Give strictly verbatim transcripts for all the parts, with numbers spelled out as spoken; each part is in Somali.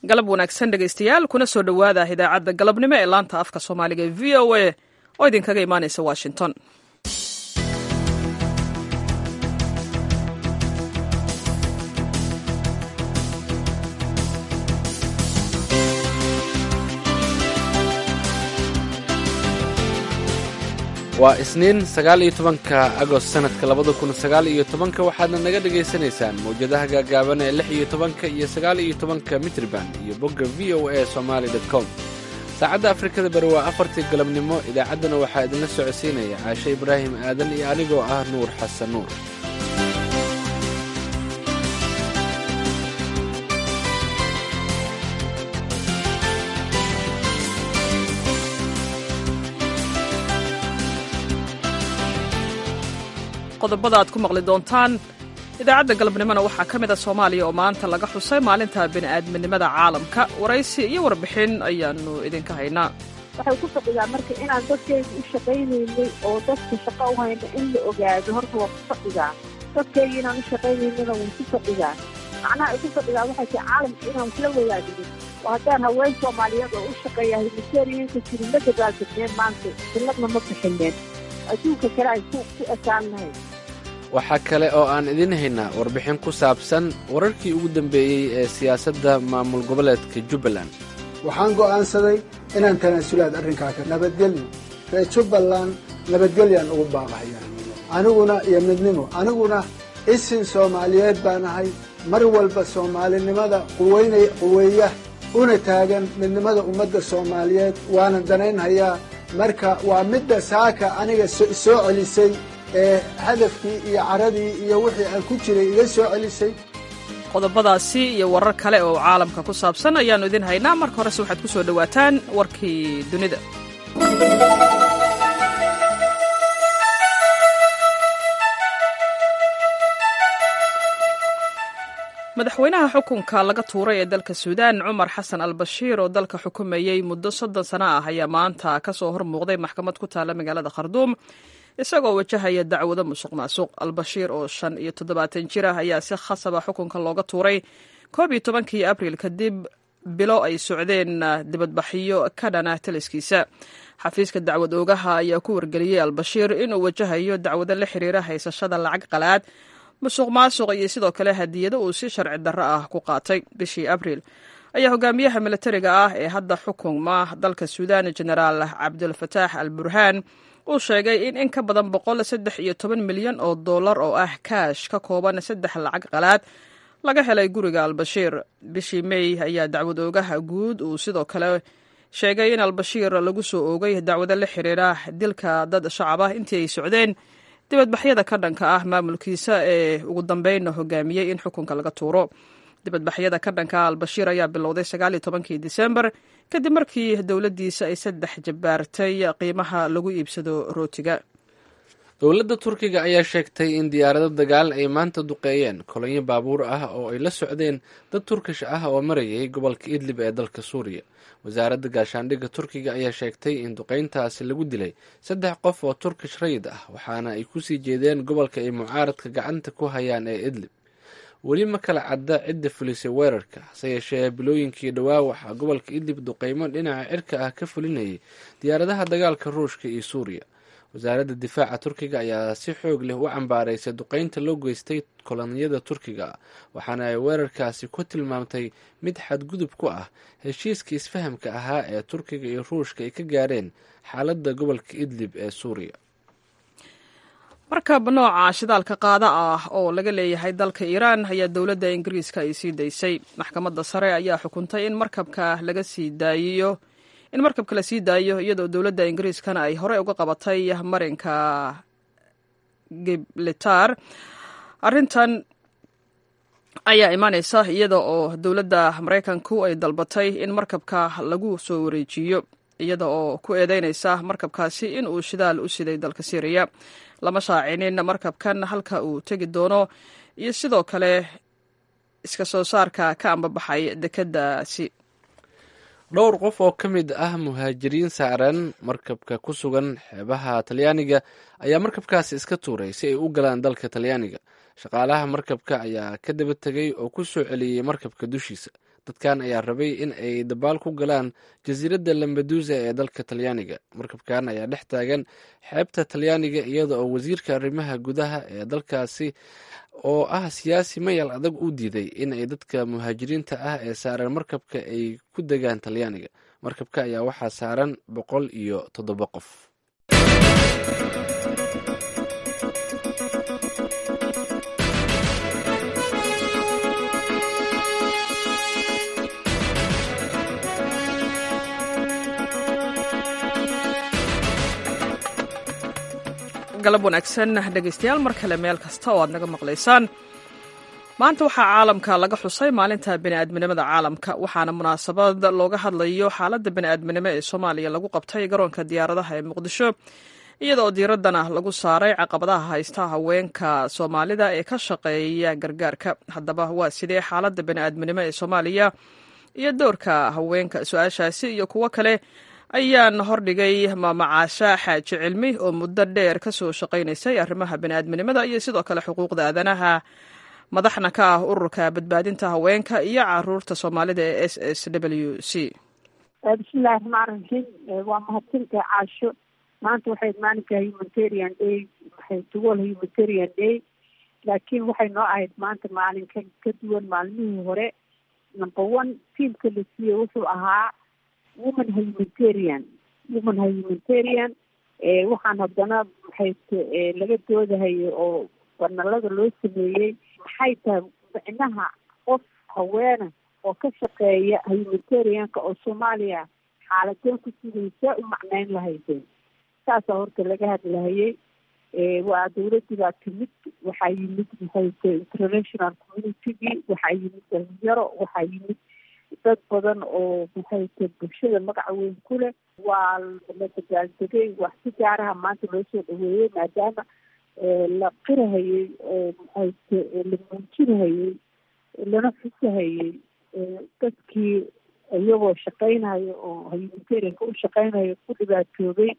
galab wanaagsan dhegaystayaal kuna soo dhowaada idaacadda galabnimo ee laanta afka soomaaliga ee v o a oo idinkaga imaanaysa washington. waa isniin sagaal iyo tobanka agost sanadka labada kun sagaal iyo tobanka waxaadna naga dhegaysanaysaan mawjadaha gaagaaban ee lix iyo tobanka iyo sagaal iyo tobanka mitrban iyo bogga v o a somaali dot com. saacadda afrikada bari waa afartii galabnimo. idaacaddana waxaa idinla socodsiinaya caashe ibraahim aadan iyo anigoo ah nuur xasan nuur. qodobada aad ku maqli doontaan idaacadda galabnimona waxaa ka mid a soomaaliya oo maanta laga xusay maalinta bini'aadminimada caalamka. waraysi iyo warbixin ayaannu idinka haynaa. waxay ku fadhidaa marka inaan dadkayga u shaqaynaynay oo dadka shaqo u hayna in la ogaado horta waa ku fadhidaa. dadkayga inaan u shaqaynaynana way ku fadhidaa. macnaha ay ku fadhidaa waxay tahay caalamka inaan kula wadaagno oo haddaan haween soomaaliyeed oo u shaqeeya himiseeriyanka jirin la dagaalsameen maanta silladna ma bixineen adduunka kale ay ku ekaan lahayd. waxaa kale oo aan idin haynaa warbixin ku saabsan wararkii ugu dambeeyey ee siyaasadda maamul goboleedka jubbaland. waxaan go'aansaday inaan tanaasulaad arrinkaaka nabadgelyo reer jubbaland nabadgelyaan ugu baaqahaya aniguna iyo midnimo aniguna isin soomaaliyeed baan ahay mar walba soomaalinimada quweynay quweeya una taagan midnimada ummadda soomaaliyeed waanan danaynhayaa. marka waa midda saaka aniga soo celisay ee hadafkii iyo caradii iyo wixii aan ku jiray iga soo celisay. qodobadaasi iyo warar kale oo caalamka ku saabsan ayaannu idin haynaa. marka horese waxaad ku soo dhowaataan warkii dunida. madaxweynaha xukunka laga tuuray ee dalka suudaan cumar xasan al bashiir oo dalka xukumayey muddo soddon sano ah ayaa maanta ka soo hor muuqday maxkamad ku taalla magaalada kharduum isagoo wajahaya dacwado musuq maasuq. albashiir oo shan iyo toddobaatan jir ah ayaa si khasaba xukunka looga tuuray koob iyo tobankii abriil kadib bilo ay socdeen dibadbaxyo ka dhana taliskiisa. xafiiska dacwad oogaha ayaa ku wargeliyey albashiir inuu wajahayo dacwado la xiriira haysashada lacag qalaad, musuq maasuq iyo sidoo kale hadiyado uu si sharci darro ah ku qaatay. bishii abriil ayaa hogaamiyaha militariga ah ee hadda xukuma dalka suudaan jenaraal cabdulfataax al burhaan uu sheegay in in ka badan boqol saddex iyo toban milyan oo dollar oo ah kaash ka kooban saddex lacag qalaad laga helay guriga albashiir. bishii mey ayaa dacwad oogaha guud uu sidoo kale sheegay in albashiir lagu soo oogay dacwado la xiriira dilka dad shacab ah intii ay socdeen dibadbaxyada ka dhanka ah maamulkiisa ee ugu dambeynna hogaamiyey in xukunka laga tuuro. dibadbaxyada ka dhanka ah albashiir ayaa bilowday sagaal iyo tobankii disembar kadib markii dowladdiisa ay saddex jabbaartay qiimaha lagu iibsado rootiga. dowladda turkiga ayaa sheegtay in diyaarado dagaal ay maanta duqeeyeen kolonyo baabuur ah oo ay la socdeen dad turkish ah oo marayay gobolka idlib ee dalka suuriya. wasaaradda gaashaandhigga turkiga ayaa sheegtay in duqayntaasi lagu dilay saddex qof oo turkish rayid ah waxaana ay kusii jeedeen gobolka ay mucaaradka gacanta ku hayaan ee idlib. weli ma kala cadda cidda fulisay weerarka, hase yeeshee bilooyinkii dhowaa waxaa gobolka idlib duqaymo dhinaca cirka ah ka fulinayay diyaaradaha dagaalka ruushka iyo suuriya. wasaaradda difaaca turkiga ayaa si xoog leh u cambaaraysay duqaynta loo geystay kolonyada turkiga waxaana ay weerarkaasi ku tilmaamtay mid xadgudub ku ah heshiiska isfahamka ahaa ee turkiga iyo ruushka ay ka gaareen xaaladda gobolka idlib ee suuriya. markab nooca shidaalka qaada ah oo laga leeyahay dalka iiraan ayaa dowladda ingiriiska ay sii daysay. maxkamadda sare ayaa xukuntay in markabka laga sii daayiyo in markabka la sii daayo iyadoo dowladda ingiriiskana ay horey uga qabatay marinka gibraltar. arrintan ayaa imaaneysa iyada oo dowladda maraykanku ay dalbatay in markabka lagu soo wareejiyo iyada oo ku eedeynaysa markabkaasi in uu shidaal u siday dalka syriya. lama shaacinin markabkan halka uu tegi doono iyo sidoo kale iska soo saarka ka ambabaxay dekeddaasi. dhowr qof oo ka mid ah muhaajiriin saaran markabka ku sugan xeebaha talyaaniga ayaa markabkaasi iska tuuray si ay u galaan dalka talyaaniga. shaqaalaha markabka ayaa ka daba tegay oo ku soo celiyey markabka dushiisa. dadkan ayaa rabay in ay dabaal ku galaan jasiiradda lambadusa ee dalka talyaaniga. markabkan ayaa dhex taagan xeebta talyaaniga iyada oo wasiirka arrimaha gudaha ee dalkaasi oo ah siyaasi mayal adag u diiday in ay dadka muhaajiriinta ah ee saaran markabka ay ku degaan talyaaniga. markabka ayaa waxaa saaran boqol iyo toddoba qof. galab wanaagsan dhegaystayaal mar kale meel kasta oo aad naga maqlaysaan. maanta waxaa caalamka laga xusay maalinta bini'aadminimada caalamka, waxaana munaasabad looga hadlayo xaaladda bini'aadminimo ee soomaaliya lagu qabtay garoonka diyaaradaha ee muqdisho, iyadoo diiraddana lagu saaray caqabadaha haysta haweenka soomaalida ee ka shaqeeya gargaarka. haddaba waa sidee xaaladda bini'aadminimo ee soomaaliya iyo doorka haweenka? su-aashaasi iyo kuwo kale ayaan hordhigay maamacaasha xaaji cilmi oo muddo dheer ka soo shaqaynaysay arrimaha bini'aadminimada iyo sidoo kale xuquuqda aadanaha, madaxna ka ah ururka badbaadinta haweenka iyo caruurta soomaalida ee s s w c. bismillahi raxmaan raxiim. waa mahadsantahay caasho. maanta waxay maalinka humanitarian day, waxay tuwal humanitarian day, laakiin waxay noo ahayd maanta maalin ka ka duwan maalmihii hore. number one tiamka la siiyey wuxuu ahaa woman humanitarian woman humanitarian waxaan haddana maxay laga doodahayo oo banalada loo sameeyey maxay tahay micnaha qof haweena oo ka shaqeeya humanitarianka oo soomaaliya xaaladeen ku sugaysa u macneyn lahaydeen. saasaa horta laga hadlahayay. waa dawladii baa timid, waxaa yimid maxay international communitygii, waxaa yimid dhalinyaro, waxaa yimid dad badan oo maxay bulshada magaca weyn ku leh. waa la dagaaldegay, wax si gaaraha maanta loo soo dhaweeyey maadaama la qirahayey oo maxay la muujinahayey lana xusahayey dadkii iyagoo shaqaynayo oo humanitarianka u shaqaynayo ku dhibaatoobay,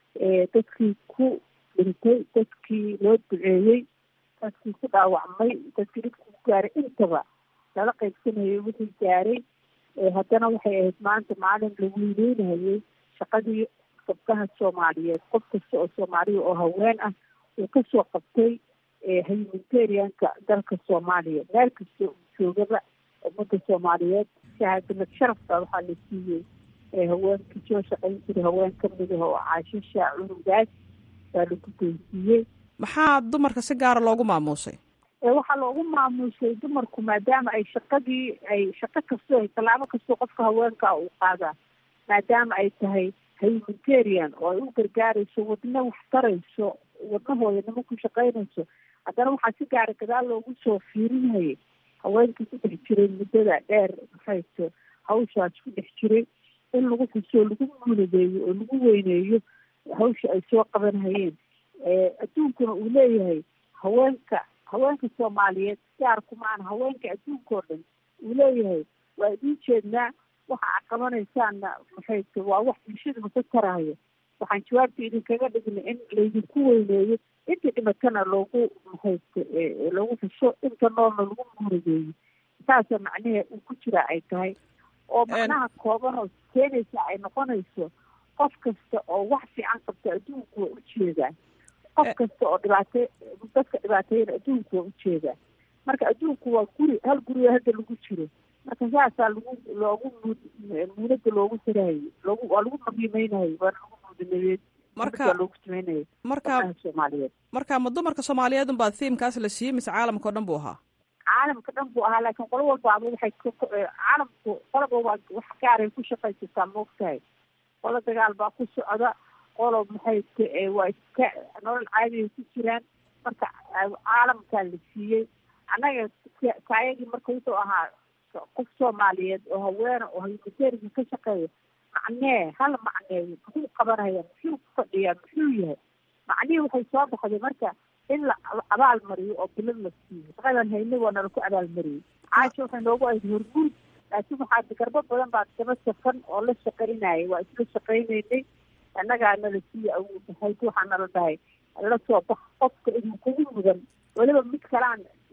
dadkii ku dhintay, dadkii loo duceeyey, dadkii ku dhaawacmay, dadkii dhibka ku gaaray, intaba lala qaybsanayay wixii gaaray. haddana waxay ahayd maanta maalin la weyneynayay shaqadii gabdhaha soomaaliyeed. qof kasta oo soomaaliya oo haween ah uu kasoo qabtay humanitarianka dalka soomaaliya, meel kasta uu joogaba ummadda soomaaliyeed. shahaadamad sharafta waxaa la siiyey haweenkii soo shaqayn jiray, haween kamid ah oo caashisha cunugaas baa lagu geysiiyey. maxaa dumarka si gaara loogu maamuusay? waxaa loogu maamuusay dumarku maadaama ay shaqadii ay shaqo kastoo ay tallaabo kastoo qofka haweenka uu qaadaa, maadaama ay tahay humanitarian oo ay u gargaarayso wadna wax tarayso, wadnahooda nimo ku shaqaynayso. haddana waxaa si gaara gadaal loogu soo fiirinayay haweenkii ku dhex jiray muddada dheer maxayto hawshaas ku dhex jiray, in lagu xuso, lagu muuladeeyo oo lagu weyneeyo hawsha ay soo qabanhayeen. adduunkuna uu leeyahay haweenka haweenka soomaaliyeed gaar kumaan haweenka adduunka oo dhan uu leeyahay waa idiin jeednaa, waxa aad qabanaysaanna maxay ta waa wax bulshadaba ka tarayo. waxaan jawaabta idinkaga dhignay in laydinku weyneeyo, intii dhimatana loogu maxayta loogu xuso, inta noolna lagu muuradeeyo. saasa macnahe uu ku jiraa ay tahay, oo macnaha kooban oo keenaysa ay noqonayso qof kasta oo wax fiican qabta adduunku waa ujeedaa, qof kasta oo dhibaata dadka dhibaateeyana adduunku waa ujeedaa. marka adduunku waa guri, hal guriga hadda lagu jiro. marka saasaa lagu loogu muunada loogu saraayay, loogu waa lagu qiimeynayay, waa lagu muudanayeed marka loogu sameynayay. marka Soomaaliyeed marka ma dumarka Soomaaliyeed unbaa theme-kaas la siiyey mise caalamka oo dhan buu ahaa? caalamka dhan buu ahaa, laakiin qolo walbaaba waxay caalamku qoloba waa wax gaaray ku shaqaysataa, moogtahay. qolo dagaal baa ku socda, qolo maxay waa iska nolol caadiya ku jiraan. marka caalamkaa la siiyey. annaga kaayagii marka wuxuu ahaa qof Soomaaliyeed oo haweena oo humanitarianka ka shaqeeya, macnee hal macneeyo muxuu qabanaya, muxuu ku fadhiyaa, muxuu yahay. macnihii waxay soo baxday marka in la abaal mariyo oo bilad la siiyo. shaqadan haynay waa nala ku abaal mariyey. caasha waxay noogu ahayd hormuud, laakiin waxaa garbo badan baa daba safan oo la shaqaynayay. waa isla shaqaynaynay, annagaa nala siiye awood ahayd. waxaa nala dhahay la soo bax qofka idinkugu mudan, weliba mid kalaan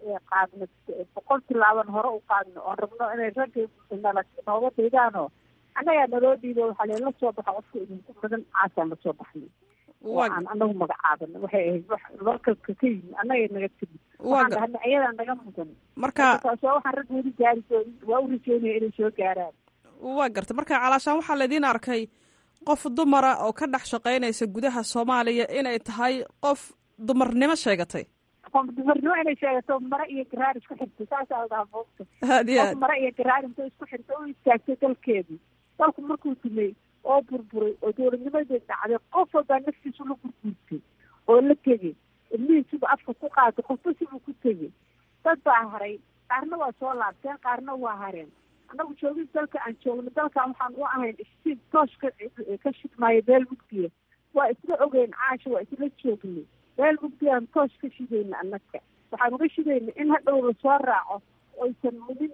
qaadno boqol tilaaban hore u qaadno oon rabno inay ragga nala nooga diidaanoo annagaa naloo dhiibo waxaa lela soo baxa qofka idinku mudan caasaan la soo baxnay aan anagu magacaabana waxay ahayd wax lookalka ka yimi annagay naga timi waxaan dhahna ayadaa naga mudan marka taas waa waxaan rag weli gaari doonin waa u rajeynaya inay soo gaaraan waa garta marka calaashaan waxaa laydin arkay qof dumara oo ka dhex shaqaynaysa gudaha soomaaliya inay tahay qof dumarnimo sheegatay qof dumarnimo inay sheegato mare iyo garaar isku xirtay saasaa la dhahaa boogta aad iyo qof aad mare iyo garaar intay isku xirtay u istaagtay dalkeedii dalku markuu dumay oo burburay oo dowladnimadii dhacday qof walbaa naftiisu la gurguurtay oo la tegey ilmihiisiba afka ku qaatay qofba sibuu ku tegey dad baa haray qaarna waa soo laabteen qaarna waa hareen annagu joogin dalka aan joogno dalkan waxaan u ahayn iftiin toosh ka ka shidmaayo beel mugdiya waa isla ogeyn caasha waa isla joognay beel mugdiyaan toosh ka shidayna annaga waxaan uga shidayna in hadhow la soo raaco oysan mudin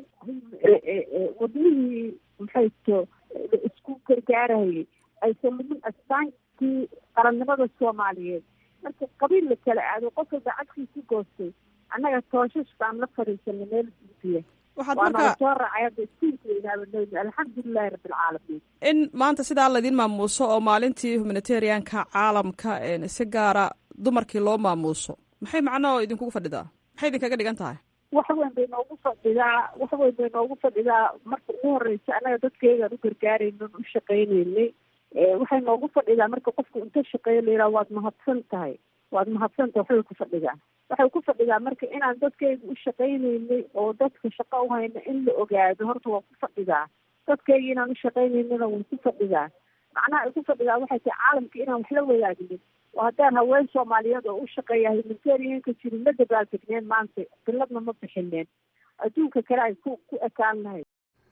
wadnihii maxay to isku gargaarahayay aysan mudin astaankii qarannimada soomaaliyeed marka qabiil la kala aado qofka gacadkiisu goostay annaga tooshash baan la fadhiisanay meel mugdiya waxaad waana marka soo raacay hadda iskuulka ilaabanoyni alxamdulilahi rabbilcaalamiin in maanta sidaa laydin maamuuso oo maalintii humanitarianka caalamka si gaara dumarkii loo maamuuso maxay macnoo idinkugu fadhidaa maxay idinkaga dhigan tahay wax weyn bay noogu fadhidaa wax weyn bay noogu fadhidaa marka ugu horeysa annaga dadkaygaan u gargaaraynon u shaqaynaynay waxay noogu fadhidaa marka qofku inta shaqeeyo la yidhaha waad mahadsan tahay waad mahadsan tahay waxbay ku fadhidaa waxay ku fadhidaa marka inaan dadkayga u shaqaynaynay oo dadka shaqo u hayna in la ogaado horta waa ku fadhidaa dadkayga inaan u shaqaynaynana way ku fadhidaa macnaha ay ku fadhidaa waxay tahay caalamka inaan wax la wadaagnin oo haddaan haween soomaaliyeed oo u shaqeeya humanitarianka jirin ma dabaaldegneen maanta biladna ma bixineen adduunka kale ay ku ku ekaan lahayd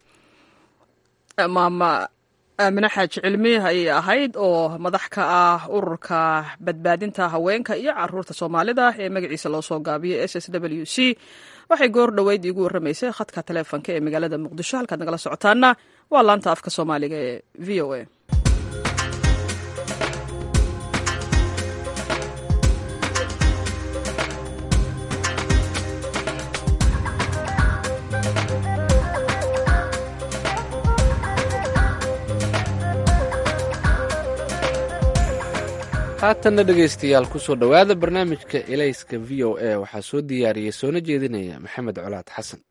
maama aamine xaaji cilmi ayay ahayd oo madax ka ah ururka badbaadinta haweenka iyo caruurta soomaalida ee magaciisa loo soo gaabiyay s s w c waxay goor dhoweyd iigu warramaysay khadka taleefonka ee magaalada muqdisho halkaad nagala socotaana waa laanta afka soomaaliga ee v o a haatanna dhegaystayaal kusoo dhowaada barnaamijka elayska v o a waxaa soo diyaariyey soona jeedinaya maxamed colaad xasan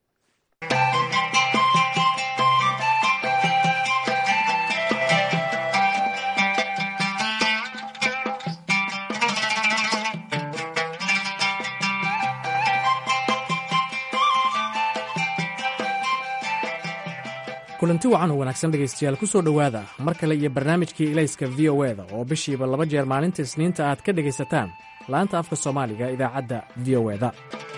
kulanti wacan oo wanaagsan dhegaystayaal ku soo dhowaada mar kale iyo barnaamijkii ilayska v o eda oo bishiiba laba jeer maalinta isniinta aad ka dhegaysataan laanta afka soomaaliga idaacadda v o eda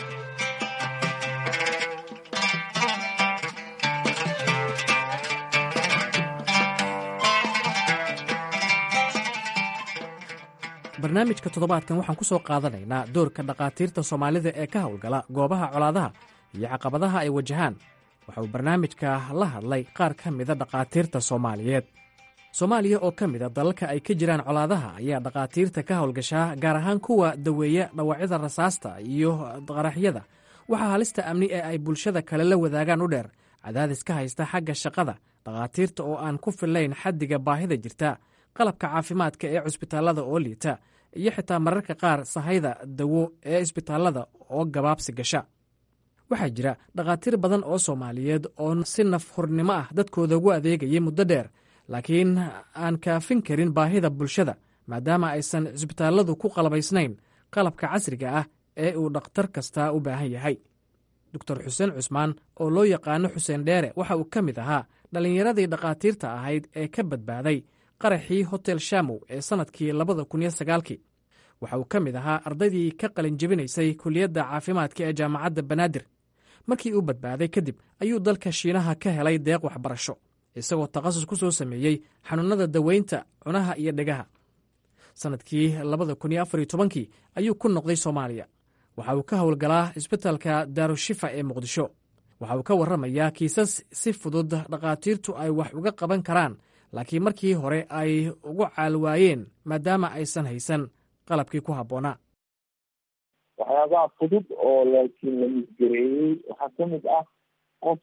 barnaamijka toddobaadkan waxaan ku soo qaadanaynaa doorka dhakhaatiirta soomaalida ee ka howlgala goobaha colaadaha iyo caqabadaha ay wajahaan waxa uu barnaamijka la hadlay qaar ka mida dhakhaatiirta soomaaliyeed soomaaliya oo ka mida dalalka ay ka jiraan colaadaha ayaa dhakhaatiirta ka howlgashaa gaar ahaan kuwa daweeya dhawacyada rasaasta iyo qaraxyada waxaa halista amni ee ay bulshada kale la wadaagaan u dheer cadaadis ka haysta xagga shaqada dhakhaatiirta oo aan ku fillayn xaddiga baahida jirta qalabka caafimaadka ee cusbitaallada oo liita iyo xitaa mararka qaar sahayda dawo ee isbitaallada oo gabaabsi gasha waxaa jira dhakhaatiir badan oo soomaaliyeed oo si naf hurnimo ah dadkooda ugu adeegayay muddo dheer laakiin aan kaafin karin baahida bulshada maadaama aysan cisbitaalladu ku qalabaysnayn qalabka casriga ah ee uu dhakhtar kastaa u baahan yahay doctor xuseen cusmaan oo loo yaqaano xuseen dheere waxa uu ka mid ahaa dhallinyaradii dhakhaatiirta ahayd ee ka badbaaday qaraxii hotel shamow ee sannadkii labada kun iyo sagaalkii waxa uu ka mid ahaa ardaydii ka qalin jebinaysay kuliyadda caafimaadka ee jaamacadda banaadir markii uu badbaaday kadib ayuu dalka shiinaha ka helay deeq waxbarasho isagoo takhasus ku soo sameeyey xanuunnada daweynta cunaha iyo dhegaha sannadkii labada kun iyo afar iyo tobankii ayuu ku noqday soomaaliya waxa uu ka howlgalaa isbitaalka daarushifa ee muqdisho waxa uu ka warramayaa kiisas si fudud dhakhaatiirtu ay wax uga qaban karaan laakiin markii hore ay ugu caalwaayeen maadaama aysan haysan qalabkii ku habboonaa waxyaabaha fudud oo laakiin la misgareeyey waxaa kamid ah qof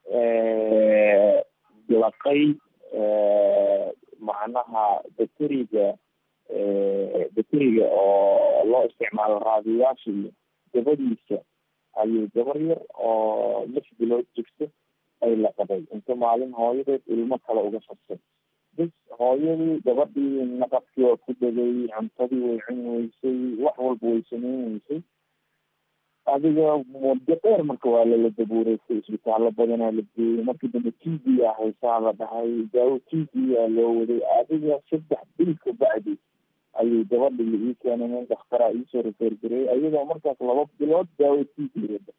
laqay macnaha bateriga bateriga oo loo isticmaalo raadiyaasha iyo gabadiisa ayuu gabar yar oo lix bilood jirto ay laqaday inta maalin hooyadeed ilmo kale uga farsay bis hooyadii gabadhii naqadkii waa ku dhagay, cuntadii way cuni weysay, wax walba way sameyn weysay. adiga muddo dheer marka waa lala dabuureysay, isbitaallo badanaa la geeyey, markii dambe t v a haysaa la dhahay, daawo t v a loo waday. adiga saddex bil ka bacdi ayuu gabadhii ii keenay, nin dhakhtaraa iisoo refergareeyey ayadoo markaas laba bilood daawo t v wada.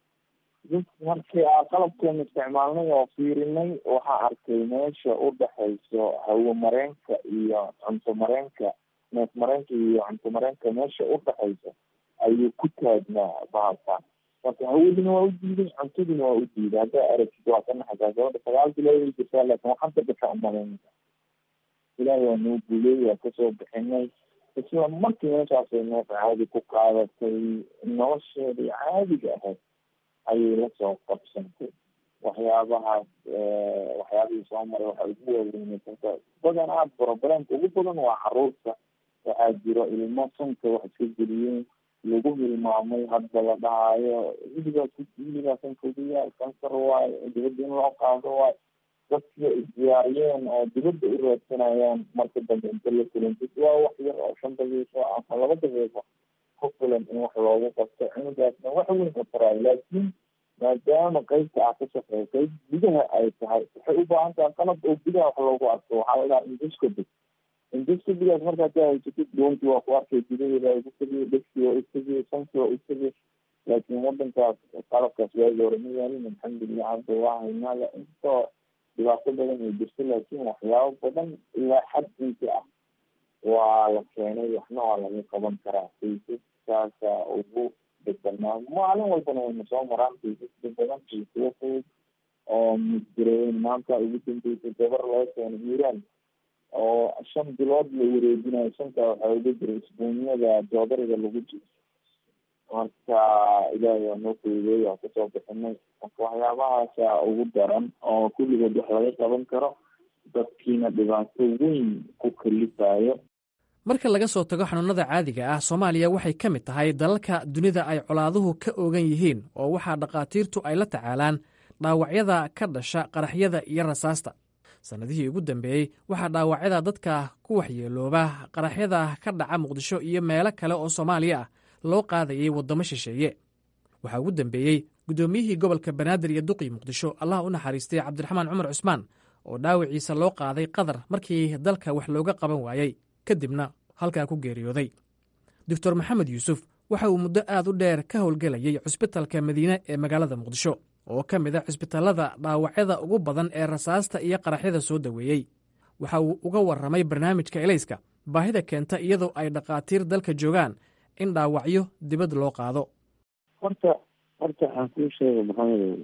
markii aan qalabkeena isticmaalnay oo fiirinay waxaa arkay meesha u dhexayso hawo mareenka iyo cunto mareenka, neef mareenka iyo cunto mareenka meesha u dhexaysa ayuu ku taagnaa bahalkaan. marka hawadina waa u diiday, cuntadina waa u diiday. haddaa aragtid waa ka naxasaa, gabadha sagaal bilood ay jirtaa laakin waxaan ka dhasha umalaynaysa. ilaahi waa noo guuley, waa kasoo bixinay. isla markii meeshaasay neef caadi ku qaadatay, nolosheedii caadiga ahayd ayay lasoo qabsantay. waxyaabahaas waxyaabihii soo maray waxaa ugu waaweynaysanka badanaa problemka ugu badan waa caruurta. waxaa jiro ilmo sanka wax iska geliyeen, lagu hilmaamay, hadda la dhahaayo hiligaas hiligaa sanka ugu yaal, kansar waayo, dibadda in loo qaado waayo. dadkiia isdiyaariyeen oo dibadda u raadsanayaan, marka dambe inta la kulantid waa wax yar oo shan daqiiqo ama laba daqiiqo ku filan in wax loogu qabto. cunugaasna wax weyn ka taraa, laakiin maadaama qaybta ah ka shaqeeya qayb gudaha ay tahay, waxay u baahan tahay qalab oo gudaha wax loogu arko. waxaa la dhahaa induscopy. induscopygaas markaad ka haysatid doonti waa ku arkay, gudaheeda waa utagay, dhegsi waa utagay, sanki waa utagay. laakiin wadankaas qalabkaas waagi hore ma yaalin. alxamdulilah hadda waa haynaa, intoo dhibaato badan ay jirto, laakiin waxyaabo badan ilaa xad inti ah waa la keenay, waxna waa laga qaban karaa. kaysaskaasa ugu degbanaa maalin walbana wayna soo maraan kaysaska badan kaysaya fudud oo misgareeyen. maanta ugu dambeysay gabar loo keenay hiiraan oo shan bilood la wareejinayo, shantaa waxaa uga jira isbuunyada joodariga lagu jiro. marka ilaahay waa noo fududeey, waa kasoo bixinay. marka waxyaabahaasa ugu daran oo kulligood wax laga qaban karo, dadkiina dhibaato weyn ku kalifayo. marka laga soo tago xanuunada caadiga ah, soomaaliya waxay ka mid tahay dalalka dunida ay colaaduhu ka oogan yihiin, oo waxaa dhakhaatiirtu ay la tacaalaan dhaawacyada ka dhasha qaraxyada iyo rasaasta. sannadihii ugu dambeeyey waxaa dhaawacyada dadka ku waxyeelooba qaraxyada ka dhaca muqdisho iyo meelo kale oo soomaaliya ah loo qaadayay waddamo shisheeye. waxaa ugu dambeeyey guddoomiyihii gobolka banaadir iyo duqii muqdisho, allah u naxariistay cabdiraxmaan cumar cusmaan, oo dhaawiciisa loo qaaday qatar markii dalka wax looga qaban waayey, kadibna halkaa ku geeriyooday. doctor maxamed yuusuf waxa uu muddo aad u dheer ka howlgelayay cusbitalka madiine ee magaalada muqdisho, oo ka mid a cusbitallada dhaawacyada ugu badan ee rasaasta iyo qaraxyada soo daweeyey. waxa uu uga warramay barnaamijka elayska baahida keenta iyadoo ay dhakhaatiir dalka joogaan in dhaawacyo dibad loo qaado. horta horta aan kuu sheego maxamedow,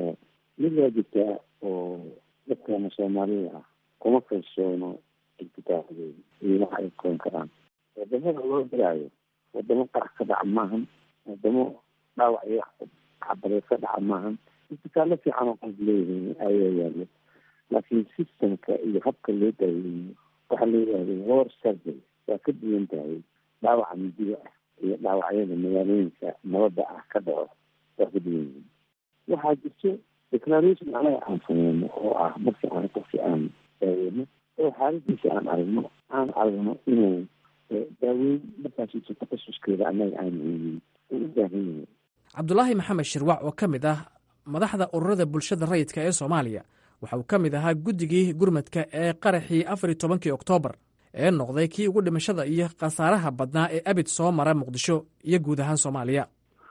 mid waa jirtaa oo dadkana soomaalida ah kuma kalsoono isbitaaladooda iyo waxa ay koon karaan. wadamada loo diraayo wadamo qarax ka dhaca maahan, wadamo dhaawac iyo cabareed ka dhaca maahan. isbitaallo fiican oo qof leeyihiin ayaa yaalo, laakiin systemka iyo habka loo daaweeyo waxaa la yidhahda war surgery waa ka duwan tahay dhaawaca midiga ah iyo dhaawacyada magaalooyinka nabadda ah ka dhaco waa ka duwan yihiin. waxaa jirto declaration anaga aan sameyno oo ah marka aan qofki aan daaweyno oo xaaladiisa aan aragno aan aragno inuu daaweyn markaas takhasuskeeda anaga aan haynin u u baahan yahay. cabdulaahi maxamed shirwac oo ka mid ah madaxda ururada bulshada rayidka ee soomaaliya waxa uu ka mid ahaa guddigii gurmadka ee qaraxii afar iyo tobankii oktoobar ee noqday kii ugu dhimashada iyo khasaaraha badnaa ee abid soo mara muqdisho iyo guud ahaan soomaaliya.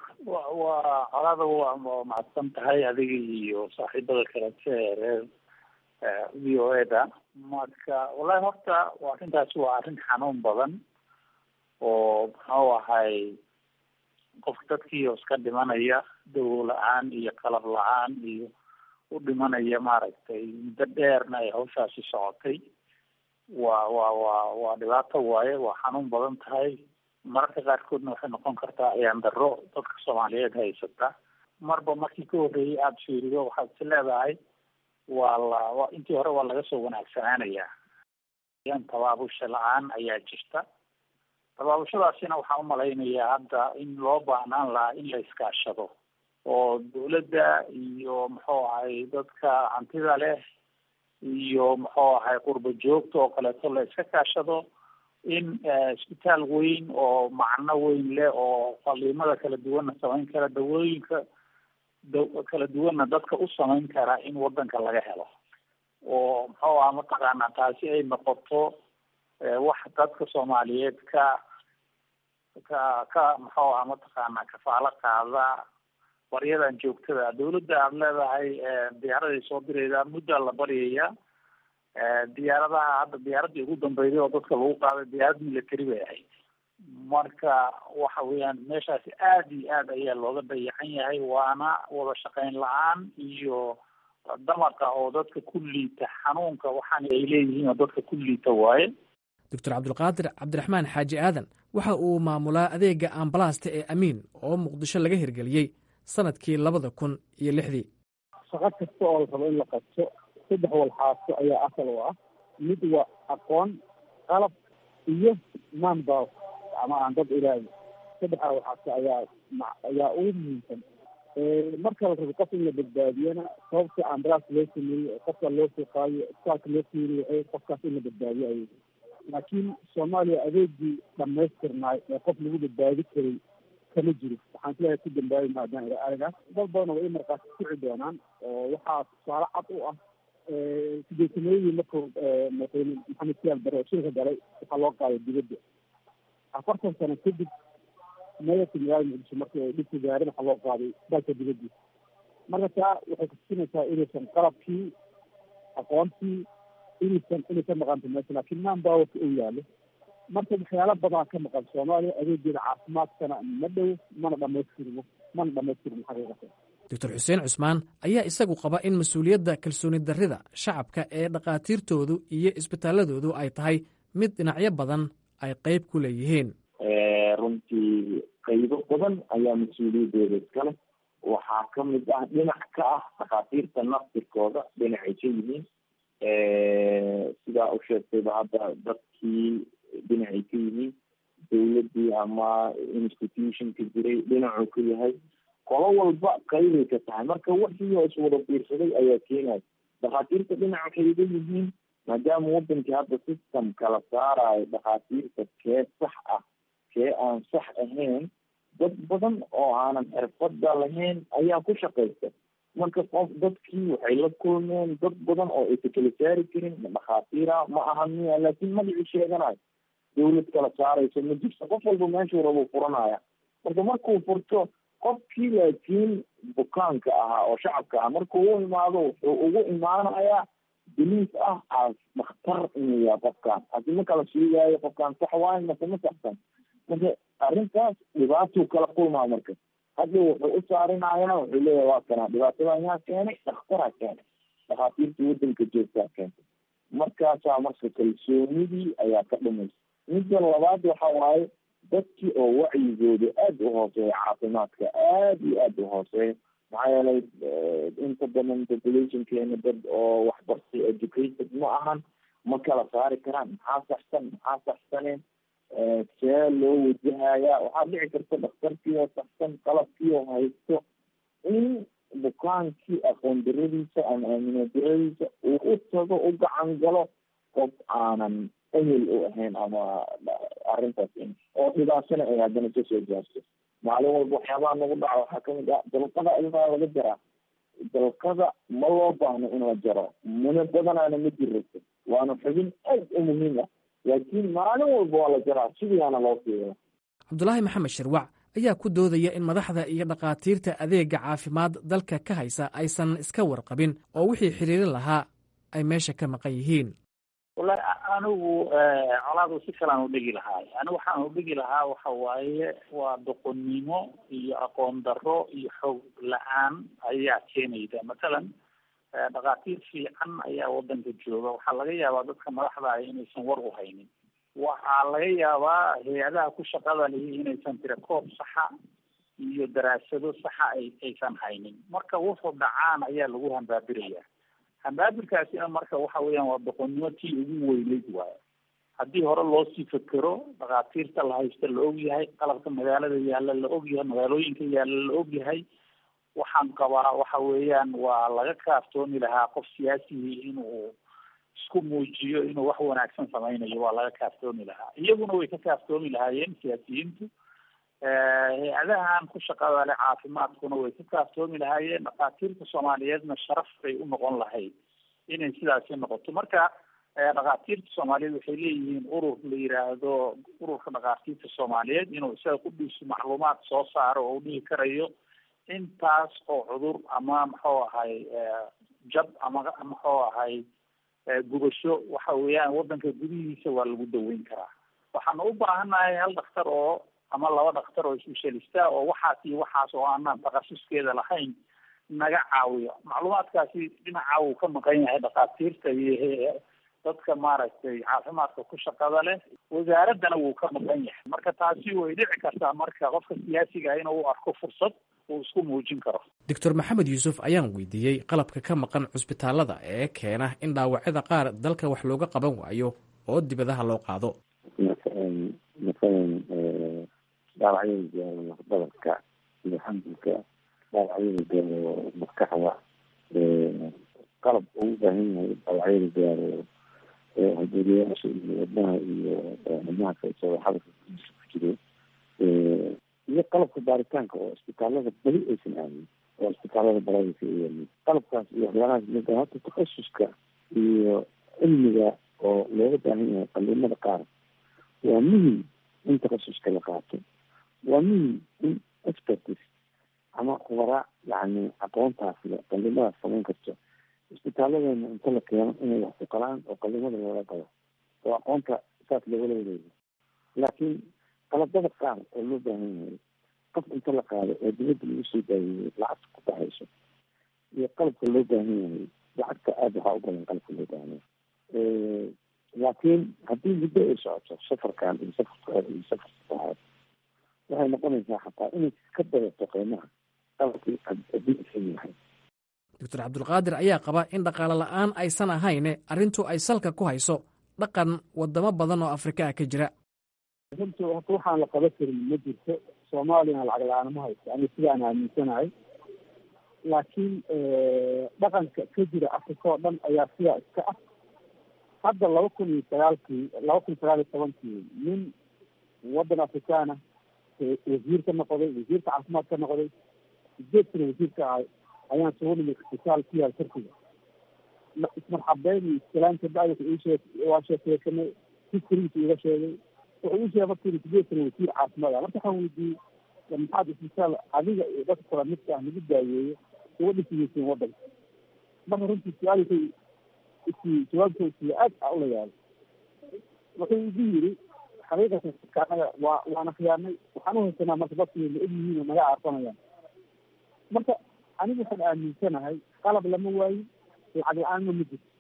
waa colaada waa macadsan tahay adiga iyo saaxiibada kalete ee reer v o eda. marka wallahi horta arrintaasi waa arrin xanuun badan oo muxuu ahay qofka dadkii iska dhimanaya dawo la-aan iyo qalab la-aan iyo u dhimanaya maaragtay muddo dheerna ay hawshaasi socotay. waa waa waa waa dhibaato waaye, waa xanuun badan tahay. mararka qaarkoodna waxay noqon kartaa ayaan darro dadka soomaaliyeed haysata. marba markii ka horreeyay aada fiirido waxaad is leedahay waa la waa intii hore waa laga soo wanaagsanaanayaa. tabaabusho la-aan ayaa jirta. tabaabushadaasina waxaan umalaynayaa hadda in loo baahnaan lahaa in la iskaashado oo dawladda iyo muxuu ahay dadka hantida leh iyo muxuu ahay qurba joogta oo kaleeto la iska kaashado in isbitaal weyn oo macno weyn leh oo qaliimada kala duwanna samayn kara, dawooyinka da- kala duwanna dadka u samayn kara in wadanka laga helo oo muxuu aha mataqaanaa taasi ay noqoto wax dadka soomaaliyeed ka ka ka muxuu aha mataqaanaa kafaalo qaada baryadan joogtada. dawladda aada leedahay diyaaraday soo diraydaa muddaa la baryayaa. diyaaradaha hadda diyaaradii ugu dambeysay oo dadka lagu qaaday diyaarad military bay ahayd. marka waxa weeyaan meeshaasi aada iyo aad ayaa looga dayacan yahay, waana wada shaqayn la-aan iyo damaqa oo dadka ku liita xanuunka waxaan ay leeyihiin oo dadka ku liita waaye. doctor cabdulqaadir cabdiraxmaan xaaji aadan waxa uu maamulaa adeega ambalaasta ee amiin oo muqdisho laga hirgeliyey sanadkii labada kun iyo lixdii. shaqo kasta oo la rabo in la qabto saddex walxaaso ayaa asal u ah. mid waa aqoon, qalab iyo manpower ama aan dad ilaahi. saddexdaa walxaaso ayaa ayaa ugu muhiimsan. marka la rabo qof in la badbaadiyana sababta ambalaas loo sameeyey, qofka loo soo qaadiyo, isbitaalka loo fiiriyo waxay qofkaas in la badbaadiyo ayay. laakiin soomaaliya adeegii dhamaystirnaay ee qof lagu badbaadi karay kama jiro. waxaan sileeyahay ku dambaabi maadaan ila arigaas dad badan way markaasi kici doonaan oo waxaa tusaale cad u ah sideetanadii markuu madaxweyne maxamed siyaad bare oo shirka galay waxaa loo qaaday dibadda. afartan sano kadib mayorka magaalada muqdisho markii ay dhibka gaareen waxaa loo qaaday dalka dibaddiisa. marka taa waxay kutusinaysaa inaysan qalabkii, aqoontii inaysan inaysan maqanta meesha, laakiin manpowerka uu yaalo. marka waxyaala badan ka maqan soomaaliya adeegeeda caafimaadkana ma dhow mana dhamaystirmo mana dhamaystirmo xaqiiqatan. doctor xuseen cusmaan ayaa isagu qaba in mas-uuliyadda kalsooni darrida shacabka ee dhakhaatiirtoodu iyo isbitaaladoodu ay tahay mid dhinacyo badan ay qeyb ku leeyihiin. runtii qaybo badan ayaa mas-uuliyadooda iskale. waxaa kamid ah dhinac ka ah dhakhaatiirta naftirkooda dhinacay ka yihiin. sidaa u sheegtayba hadda dadkii dhinacay ka yihiin, dawladii ama institutionka jiray dhinacuu ka yahay. qolo walba qaybay ka tahay. marka wixii oo iswada biirsaday ayaa keenaya. dhakhaatiirta dhinac waxay iga yihiin maadaama wadankii hadda system kala saarayo dhakhaatiirta kee sax ah kee aan sax ahayn. dad badan oo aanan xirfada lahayn ayaa ku shaqaysta. marka qof dadkii waxay la kulmeen dad badan oo aysa kala saari karin. dhakhaatiira ma aha miya, laakiin magacii sheeganayo dawlad kala saarayso ma jirto. qof walba meeshuu rabo furanaya. marka markuu furto qofkii laakiin bukaanka ahaa oo shacabka ah markuu u imaado wuxuu ugu imaanayaa daliis ah as dhakhtar inuu yahay qofkaan. hadii ma kala sheegaayo qofkaan sax waayo mase ma saxsan. marka arrintaas dhibaatuu kala kulmaa. marka hadda wuxuu u saarinayana wuxuu leeyahay waa kanaa dhibaatada ayaa keenay, dhakhtaraa keenay, dhakhaatiirta wadanka joogtaa keentay. markaasaa marka kalsoonidii ayaa ka dhumaysa. midda labaad waxa waaye dadkii oo wacyigooda aada u hooseeya, caafimaadka aada iyo aada u hooseeya. maxaa yeelay inta badan populationkeena dad oo waxbartay educated ma ahan, ma kala saari karaan maxaa saxsan maxaa saxsaneen, see loo wajahaya. waxaa dhici karta dhakhtarkii oo saxsan, qalabkii oo haysto, in bukaankii aqoon daradiisa ama aamino daradiisa uu u tago u gacan galo qof aanan ehel u ahayn ama arrintaas in oo dhibaatana ay haddana kasoo gaarto. maalin walba waxyaabaha nagu dhaca waxaa kamid ah dalqada ilmaa laga jaraa. dalqada ma loo baahno in la jaro, muna badanaana ma jirto. waana xubin aad u muhiim ah, laakiin maalin walba waa la jaraa sidiiaana loo fiiriya. cabdulaahi maxamed shirwac ayaa ku doodaya in madaxda iyo dhakhaatiirta adeega caafimaad dalka ka haysa aysan iska warqabin oo wixii xiriirin lahaa ay meesha ka maqan yihiin. wallahi anigu colaadu si kalaan u dhigi lahaay. anigu waxaan u dhigi lahaa waxa waaye waa doqonnimo iyo aqoon darro iyo xoog la-aan ayaa keenayda. matalan dhakhaatiir fiican ayaa wadanka jooga. waxaa laga yaabaa dadka madaxda ah inaysan war u haynin, waxaa laga yaabaa hay-adaha ku shaqada lihi inaysan tirakoob saxa iyo daraasado saxa ay aysan haynin, marka wuxuu dhacaan ayaa lagu hambaabiraya. hambaabirkaasina marka waxa weeyaan waa boqonnimo tii ugu weyneyd waayo. haddii hore loo sii fekero, dhakhaatiirta la haysta la ogyahay, qalabka magaalada yaalla la ogyahay, magaalooyinka yaalla la ogyahay, waxaan qabaa waxa weeyaan waa laga kaaftoomi lahaa qof siyaasihii inuu isku muujiyo inuu wax wanaagsan samaynayo, waa laga kaaftoomi lahaa. iyaguna way ka kaaftoomi lahaayeen siyaasiyiintu. hay-adahan ku shaqada leh caafimaadkuna way ka kaaftoomi lahaayeen. dhakhaatiirta soomaaliyeedna sharaf bay u noqon lahayd inay sidaasi noqoto. marka dhakhaatiirta soomaaliyeed waxay leeyihiin urur la yiraahdo ururka dhakhaatiirta soomaaliyeed, inuu isaga ku dhiiso macluumaad soo saaro oo u dhihi karayo intaas oo cudur ama muxuu ahay jab ama muxuu ahay gubasho waxa weeyaan wadanka gudihiisa waa lagu daweyn karaa. waxaan u baahanahay hal dhakhtar oo ama laba dhakhtar oo isbeshalista oo waxaas iyo waxaas oo aanan takhasuskeeda lahayn naga caawiyo. macluumaadkaasi dhinaca uu ka maqan yahay dhakhaatiirta iyo dadka maaragtay caafimaadka ku shaqada leh, wasaaraddana wuu ka maqan yahay. marka taasi way dhici kartaa marka qofka siyaasiga inuu arko fursad uu isku muujin karo. doctor maxamed yuusuf ayaan weydiiyey qalabka ka maqan cusbitaalada ee keena in dhaawacyada qaar dalka wax looga qaban waayo oo dibadaha loo qaado. masalan dhaawacyada gaaro lafdhabarka iyo xambulka, dhaawacyada gaaro maskaxda, qalab ugu baahan yahay dhaawacyada gaaro haduuriyaasha iyo wadnaha iyo xubnaha kaisoo xabadka gudiisa ku jiro, iyo qalabka baaritaanka oo isbitaalada beli aysan aamin oo isbitaalada baladaysa ay qalabkaas iyo waxyaalahaas mida hata takhasuska iyo cilmiga oo looga baahan yahay qaliimada qaar waa muhim in takhasuska la qaato. waa muhim in expertis ama khubara yani aqoontaas le qaliimadaas samayn karto isbitaaladena inta la keeno inay wax ku qalaan oo qaliimada looga qabo oo aqoonta saas loogala wareego. laakiin qalabada qaar oo loo baahan yahay qof inta la qaado oo dibadda lagu soo daaweeyey lacagta ku baxayso iyo qalabka loo baahan yahay lacagta aada waxaa u badan qalabka loo baahan yahay. laakiin haddii muddo ay socoto safarkan iyo safarka hore iyo safarka saxaad waxay noqonaysaa xataa inay ka badato qiimaha qalabkii haddii isan yahay. doctor cabdulqaadir ayaa qaba in dhaqaale la-aan aysan ahayne arrintu ay salka ku hayso dhaqan wadamo badan oo afrika ah ka jira. runtu hata waxaan la qaban karin ma jirto. soomaaliyana lacag la-aan ma hayso ani sidaan aaminsanahay. laakiin dhaqanka ka jira afrika oo dhan ayaa sidaa iska ah. hadda laba kun iyo sagaalkii laba kun sagaal iyo tobankii nin wadan afrikaana wasiir ka noqday, wasiirka caafimaad ka noqday, sideed sana wasiirka ahay ayaan soo nimay isbitaal ku yaal turkiga. ismarxabeyn iyo iskalaanta bacdika iishee waa sheekeysanay hiskorigiisa iga sheegay. wuxuu ii sheegay markii sideed sana wasiir caafimaad ah. marka waxaan weydiiyey maxaad isbitaal adiga iyo dadka kala midka ah lagu daaweeyo uga dhisigeyseen wadanka. marka runtii su-aalka isi jawaabtoosiya aad a ula yaabay. wuxuu igu yiri xaqiiqatan anaga waa waana khiyaanay, waxaan uhaysanaa marka dadki la egyihiin oo naga aarsanayaan. marka anigu waxaan aaminsanahay qalab lama waayin, lacag la-aanna ma jirto.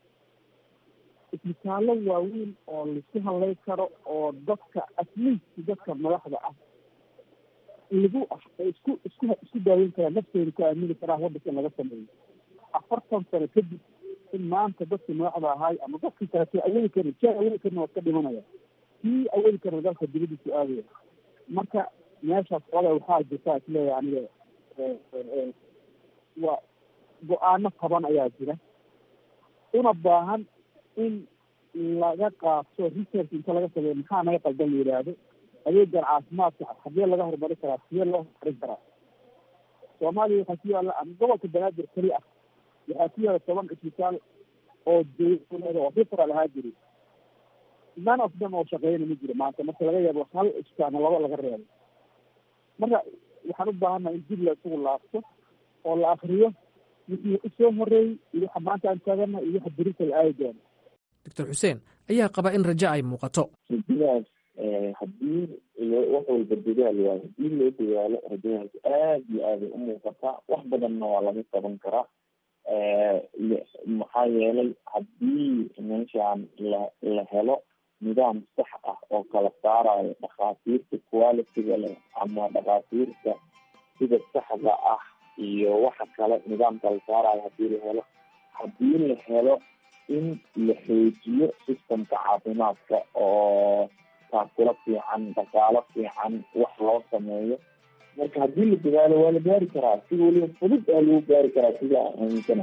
isbitaallo waaweyn oo laisku hadlay karo oo dadka atleast dadka madaxda ah lagu isku isku isku daaweyn karaa, nafteeda ku aamini karaa wadanka in laga sameeyo. afartan sano kadib in maanta dadkii madaxda ahaay ama dadkii kaleto awoodi karin si awoodi karin waa iska dhimanaya, kii awoodi karna dalka dibadiisu aadaya. marka meeshaas qoda waxaa jirta isleeyahay aniga waa go-aano qaban ayaa jira una baahan in laga qaato research inta laga sameeyo maxaa naga qaldan la yidhaahdo. adeegan caafimaadka hadee laga horumari karaa, sidee loo horumarin karaa. soomaaliya waxaa ku yaala ama gobolka banaadir keli ah waxaa ku yaala toban isbitaal oo dawlada oo fifral ahaa jiri. none of them oo shaqeeyana ma jiro maanta marka laga yaabo hal isbitaal ama laba laga reebo. marka waxaan u baahannaha in dib la isugu laabto oo la akriyo wixii usoo horeeyey iyo waxa maanta aan taagana iyo waxa berita la aadi doono. doctor xuseen ayaa qaba in rajo ay muuqato. rajadaas haddii wax walba dadaal waayo haddii loo dadaalo rajadaas aada iyo aaday u muuqataa. wax badanna waa laga qaban karaa. maxaa yeelay haddii meeshaan la la helo nidaam sax ah saarayo dhakhaatiirta quality-ga leh ama dhakhaatiirta sida saxda ah iyo waxa kale nidaamka la saarayo hadii la helo hadii la helo in la xoojiyo systemka caafimaadka oo taakula fiican dhaqaalo fiican wax loo sameeyo marka hadii la dadaalo waa la gaari karaa si weliba fudud aa lagu gaari karaa sida aaminsana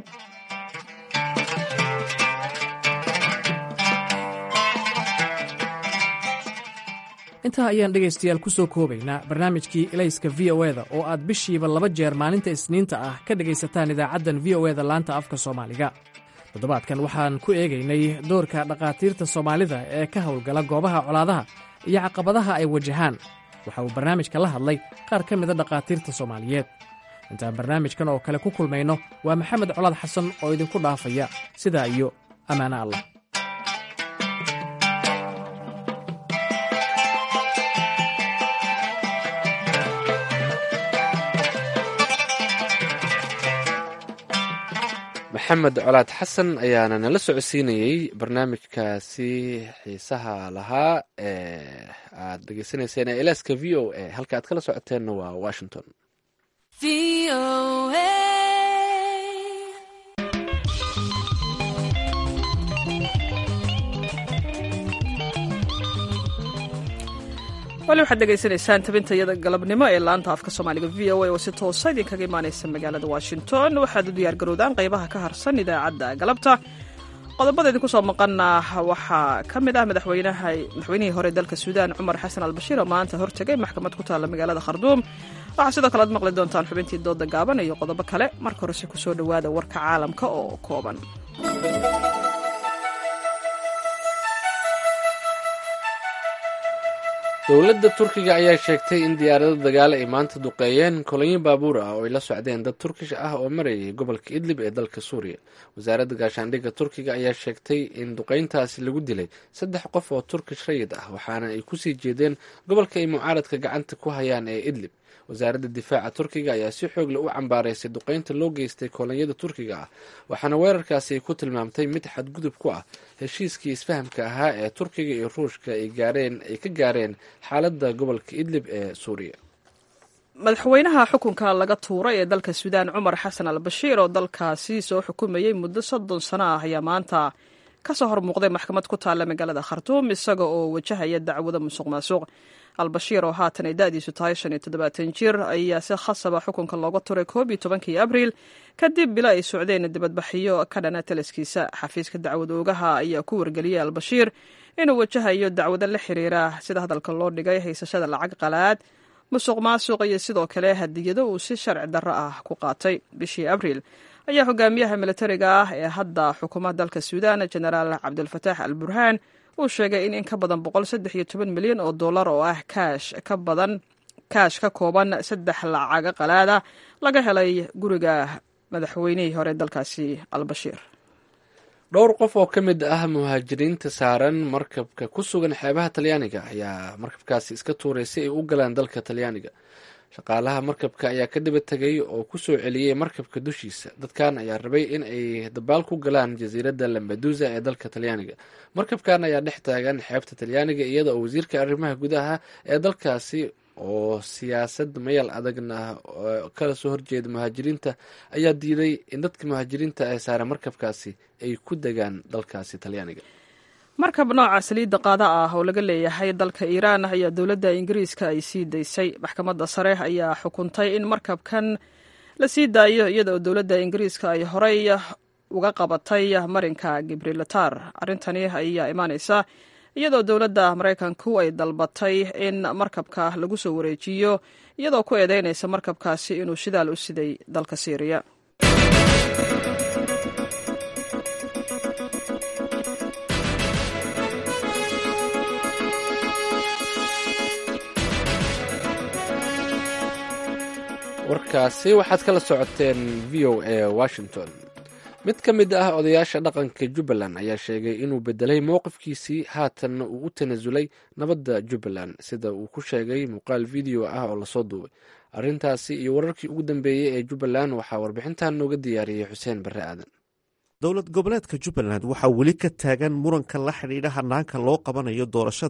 intaa ayaan dhegaystayaal ku soo koobaynaa barnaamijkii ilayska v o eda oo aad bishiiba laba jeer maalinta isniinta ah ka dhegaysataan idaacaddan v o eda laanta afka soomaaliga toddobaadkan waxaan ku eegaynay doorka dhakhaatiirta soomaalida ee ka howlgala goobaha colaadaha iyo caqabadaha ay wajahaan waxa uu barnaamijka la hadlay qaar ka mida dhakhaatiirta soomaaliyeed intaan barnaamijkan oo kale ku kulmayno waa maxamed colaad xasan oo idinku dhaafaya sidaa iyo ammaano allah maxamed colaad xasan ayaana nala socodsiinayey barnaamijkaasi xiisaha lahaa ee aad dhegeysanayseen ee ilaaska v o a halka aad kala socoteenna waa washington. wali waxaad dhegaysanaysaan tabintayada galabnimo ee laanta afka soomaaliga v o a oo si toosa idinkaga imaanaysa magaalada washington waxaad u diyaargarowdaan qaybaha ka harsan idaacadda galabta qodobada idinku soo maqana waxaa ka mid ah madaxweynihii hore dalka suudaan cumar xasan albashiir oo maanta hortegay maxkamad ku taalla magaalada kharduum waxaa sidoo kale ad maqli doontaan xubintii dooda gaaban iyo qodobo kale marka horese kusoo dhowaada warka caalamka oo kooban. dowladda turkiga ayaa sheegtay in diyaarado dagaal ay maanta duqeeyeen kolonyo baabuur ah oo ay la socdeen dad turkish ah oo marayay gobolka idlib ee dalka suuriya. wasaaradda gaashaandhigga turkiga ayaa sheegtay in duqeyntaasi lagu dilay saddex qof oo turkish rayid ah waxaana ay kusii jeedeen gobolka ay mucaaradka gacanta ku hayaan ee idlib. wasaaradda difaaca turkiga ayaa si xoogle u cambaaraysay duqeynta loo geystay kolonyada turkiga ah waxaana weerarkaasi ay ku tilmaamtay mid xadgudub ku ah heshiiskii isfahamka ahaa ee turkiga iyo ruushka ay gaareen ay ka gaareen xaaladda gobolka idlib ee suuriya. madaxweynaha xukunka laga tuuray ee dalka suudaan cumar xasan albashiir oo dalkaasi soo xukumayey muddo soddon sano ah ayaa maanta kasoo hormuuqday maxkamad ku taalla magaalada khartuum isaga oo wajahaya dacwado musuq maasuq. albashiir oo haatan ay da'diisu tahay shan iyo toddobaatan jir ayaa si khasaba xukunka looga turay koob iyo tobankii abriil kadib bilo ay socdeen dibadbaxyo ka dhana taliskiisa. xafiiska dacwad oogaha ayaa ku wargeliyey albashiir inuu wajahayo dacwado la xiriira sida hadalka loo dhigay haysashada lacag qalaad musuq maasuq iyo sidoo kale hadiyado uu si sharci darro ah ku qaatay. bishii abriil ayaa hogaamiyaha militariga ah ee hadda xukuma dalka suudaan jenaraal cabdulfataax al burhaan uu sheegay in in ka badan boqol saddex iyo toban milyan oo dollar oo ah kaash ka badan kaash ka kooban saddex lacaga qalaada laga helay guriga madaxweynihii hore dalkaasi albashiir. dhowr qof oo ka mid ah muhaajiriinta saaran markabka ku sugan xeebaha talyaaniga ayaa markabkaasi iska tuuray si ay u galaan dalka talyaaniga. shaqaalaha markabka ayaa ka daba tegay oo ku soo celiyey markabka dushiisa. dadkan ayaa rabay in ay dabaal ku galaan jasiiradda lambadusa ee dalka talyaaniga. markabkan ayaa dhex taagan xeebta talyaaniga iyada oo wasiirka arrimaha gudaha ee dalkaasi oo siyaasad mayal adagna kala soo horjeeda muhaajiriinta ayaa diiday in dadka muhaajiriinta ee saaran markabkaasi ay ku degaan dalkaasi talyaaniga. markab nooca saliidda qaada ah oo laga leeyahay dalka iiraan ayaa dowladda ingiriiska ay sii daysay. maxkamadda sare ayaa xukuntay in markabkan la sii daayo iyada oo dowladda ingiriiska ay horey uga qabatay marinka gibraltar. arrintani ayaa imaaneysa iyadoo dowladda maraykanku ay dalbatay in markabka lagu soo wareejiyo iyadoo ku eedeynaysa markabkaasi inuu shidaal u siday dalka siiriya. warkaasi waxaad kala socoteen v o a washington. mid ka mid ah odayaasha dhaqanka jubbaland ayaa sheegay inuu bedelay mowqifkiisii haatanna uu u tanasulay nabadda jubbaland sida uu ku sheegay muuqaal video ah oo lasoo duubay. arrintaasi iyo wararkii ugu dambeeyey ee jubbaland waxaa warbixintan nooga diyaariyey xuseen barre aadan. dowlad goboleedka jubbaland waxaa weli ka taagan muranka la xidhiidha hanaanka loo qabanayo doorashada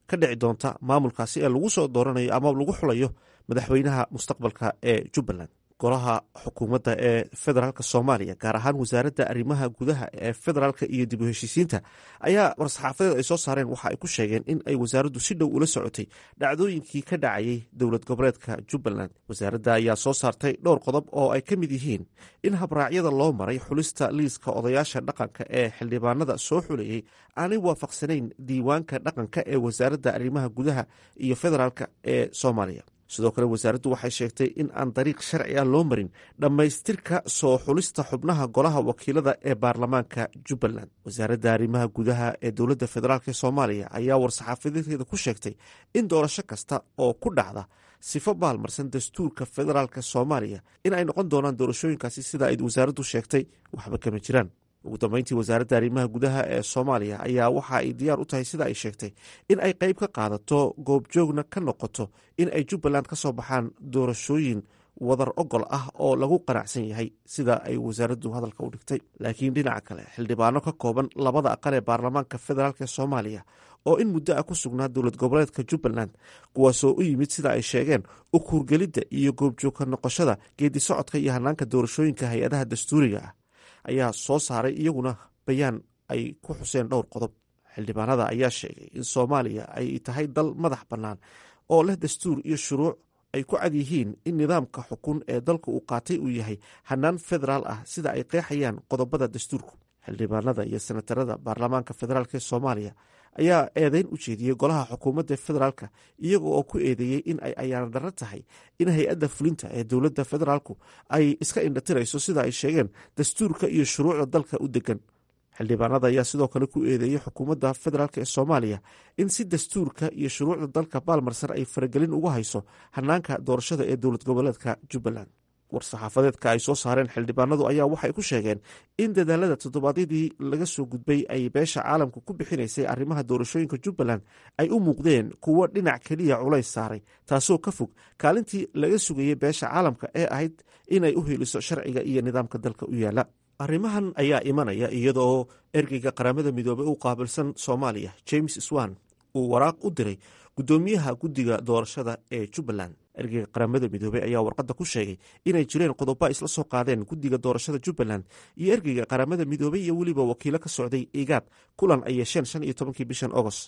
ka dhici doonta maamulkaasi ee lagu soo dooranayo ama lagu xulayo madaxweynaha mustaqbalka ee jubbaland. golaha xukuumadda ee federaalk soomaaliya gaar ahaan wasaaradda arrimaha gudaha ee federaalka iyo dib u heshiisiinta ayaa war-saxaafadeed ay soo saareen waxa ay ku sheegeen in ay wasaaraddu si dhow ula socotay dhacdooyinkii ka dhacayay dowlad goboleedka jubbaland. wasaaradda ayaa soo saartay dhowr qodob oo ay ka mid yihiin in habraacyada loo maray xulista liiska odayaasha dhaqanka ee xildhibaanada soo xulayay aanay waafaqsanayn diiwaanka dhaqanka ee wasaaradda arrimaha gudaha iyo federaalk ee soomaaliya. sidoo kale wasaaraddu waxay sheegtay in aan dariiq sharci ah loo marin dhammaystirka soo xulista xubnaha golaha wakiilada ee baarlamaanka jubbaland. wasaaradda arrimaha gudaha ee dowladda federaalk ee soomaaliya ayaa war-saxaafadeedkeeda ku sheegtay in doorasho kasta oo ku dhacda sifo baalmarsan dastuurka federaalk soomaaliya in ay noqon doonaan doorashooyinkaasi sida ay wasaaraddu sheegtay waxba kama jiraan. ugu dambeyntii wasaaradda arrimaha gudaha ee soomaaliya ayaa waxa ay diyaar u tahay sida ay sheegtay in ay qayb ka qaadato goobjoogna ka noqoto in ay jubbaland ka soo baxaan doorashooyin wadar ogol ah oo lagu qanacsan yahay sida ay wasaaraddu hadalka u dhigtay. laakiin dhinaca kale xildhibaano ka kooban labada aqal ee baarlamaanka federaalk ee soomaaliya oo in muddo ah ku sugnaa dowlad goboleedka jubbaland kuwaasoo u yimid sida ay sheegeen u kuurgelidda iyo goobjoogka noqoshada geedi socodka iyo hanaanka doorashooyinka hay-adaha dastuuriga ah ayaa soo saaray iyaguna bayaan ay ku xuseen dhowr qodob. xildhibaanada ayaa sheegay in soomaaliya ay tahay dal madax bannaan oo leh dastuur iyo shuruuc ay ku cad yihiin in nidaamka xukun ee dalka uu qaatay uu yahay hanaan federaal ah sida ay qeexayaan qodobada dastuurku. xildhibaanada iyo senatarada baarlamaanka federaalk ee soomaaliya ayaa eedeyn u jeediyey golaha xukuumadda federaalka iyaga oo ku eedeeyey in ay ayaana darro tahay in hay-adda fulinta ee dowladda federaalku ay iska indhatirayso sida ay sheegeen dastuurka iyo shuruucda dalka u degan. xildhibaanada ayaa sidoo kale ku eedeeyey xukuumadda federaalk ee soomaaliya in si dastuurka iyo shuruucda dalka baalmarsan ay faragelin ugu hayso hanaanka doorashada ee dowlad goboleedka jubbaland. war-saxaafadeedka ay soo saareen xildhibaanadu ayaa waxay ku sheegeen in dadaalada toddobaadyadii laga soo gudbay ay beesha caalamka ku bixinaysay arrimaha doorashooyinka jubbaland ay u muuqdeen kuwo dhinac keliya culays saaray taasoo ka fog kaalintii laga sugayey beesha caalamka ee ahayd inay u heliso sharciga iyo nidaamka dalka u yaala. arrimahan ayaa imanaya iyadoo ergeyga qaramada midoobey u qaabilsan soomaaliya james swan uu waraaq u diray guddoomiyaha guddiga doorashada ee jubbaland. ergeyga qaramada midoobey ayaa warqadda ku sheegay inay jireen qodobo isla soo qaadeen guddiga doorashada jubbaland iyo ergeyga qaramada midoobey iyo weliba wakiilo ka socday igaad kulan ay yeesheen shan iyo tobankii bishan agost.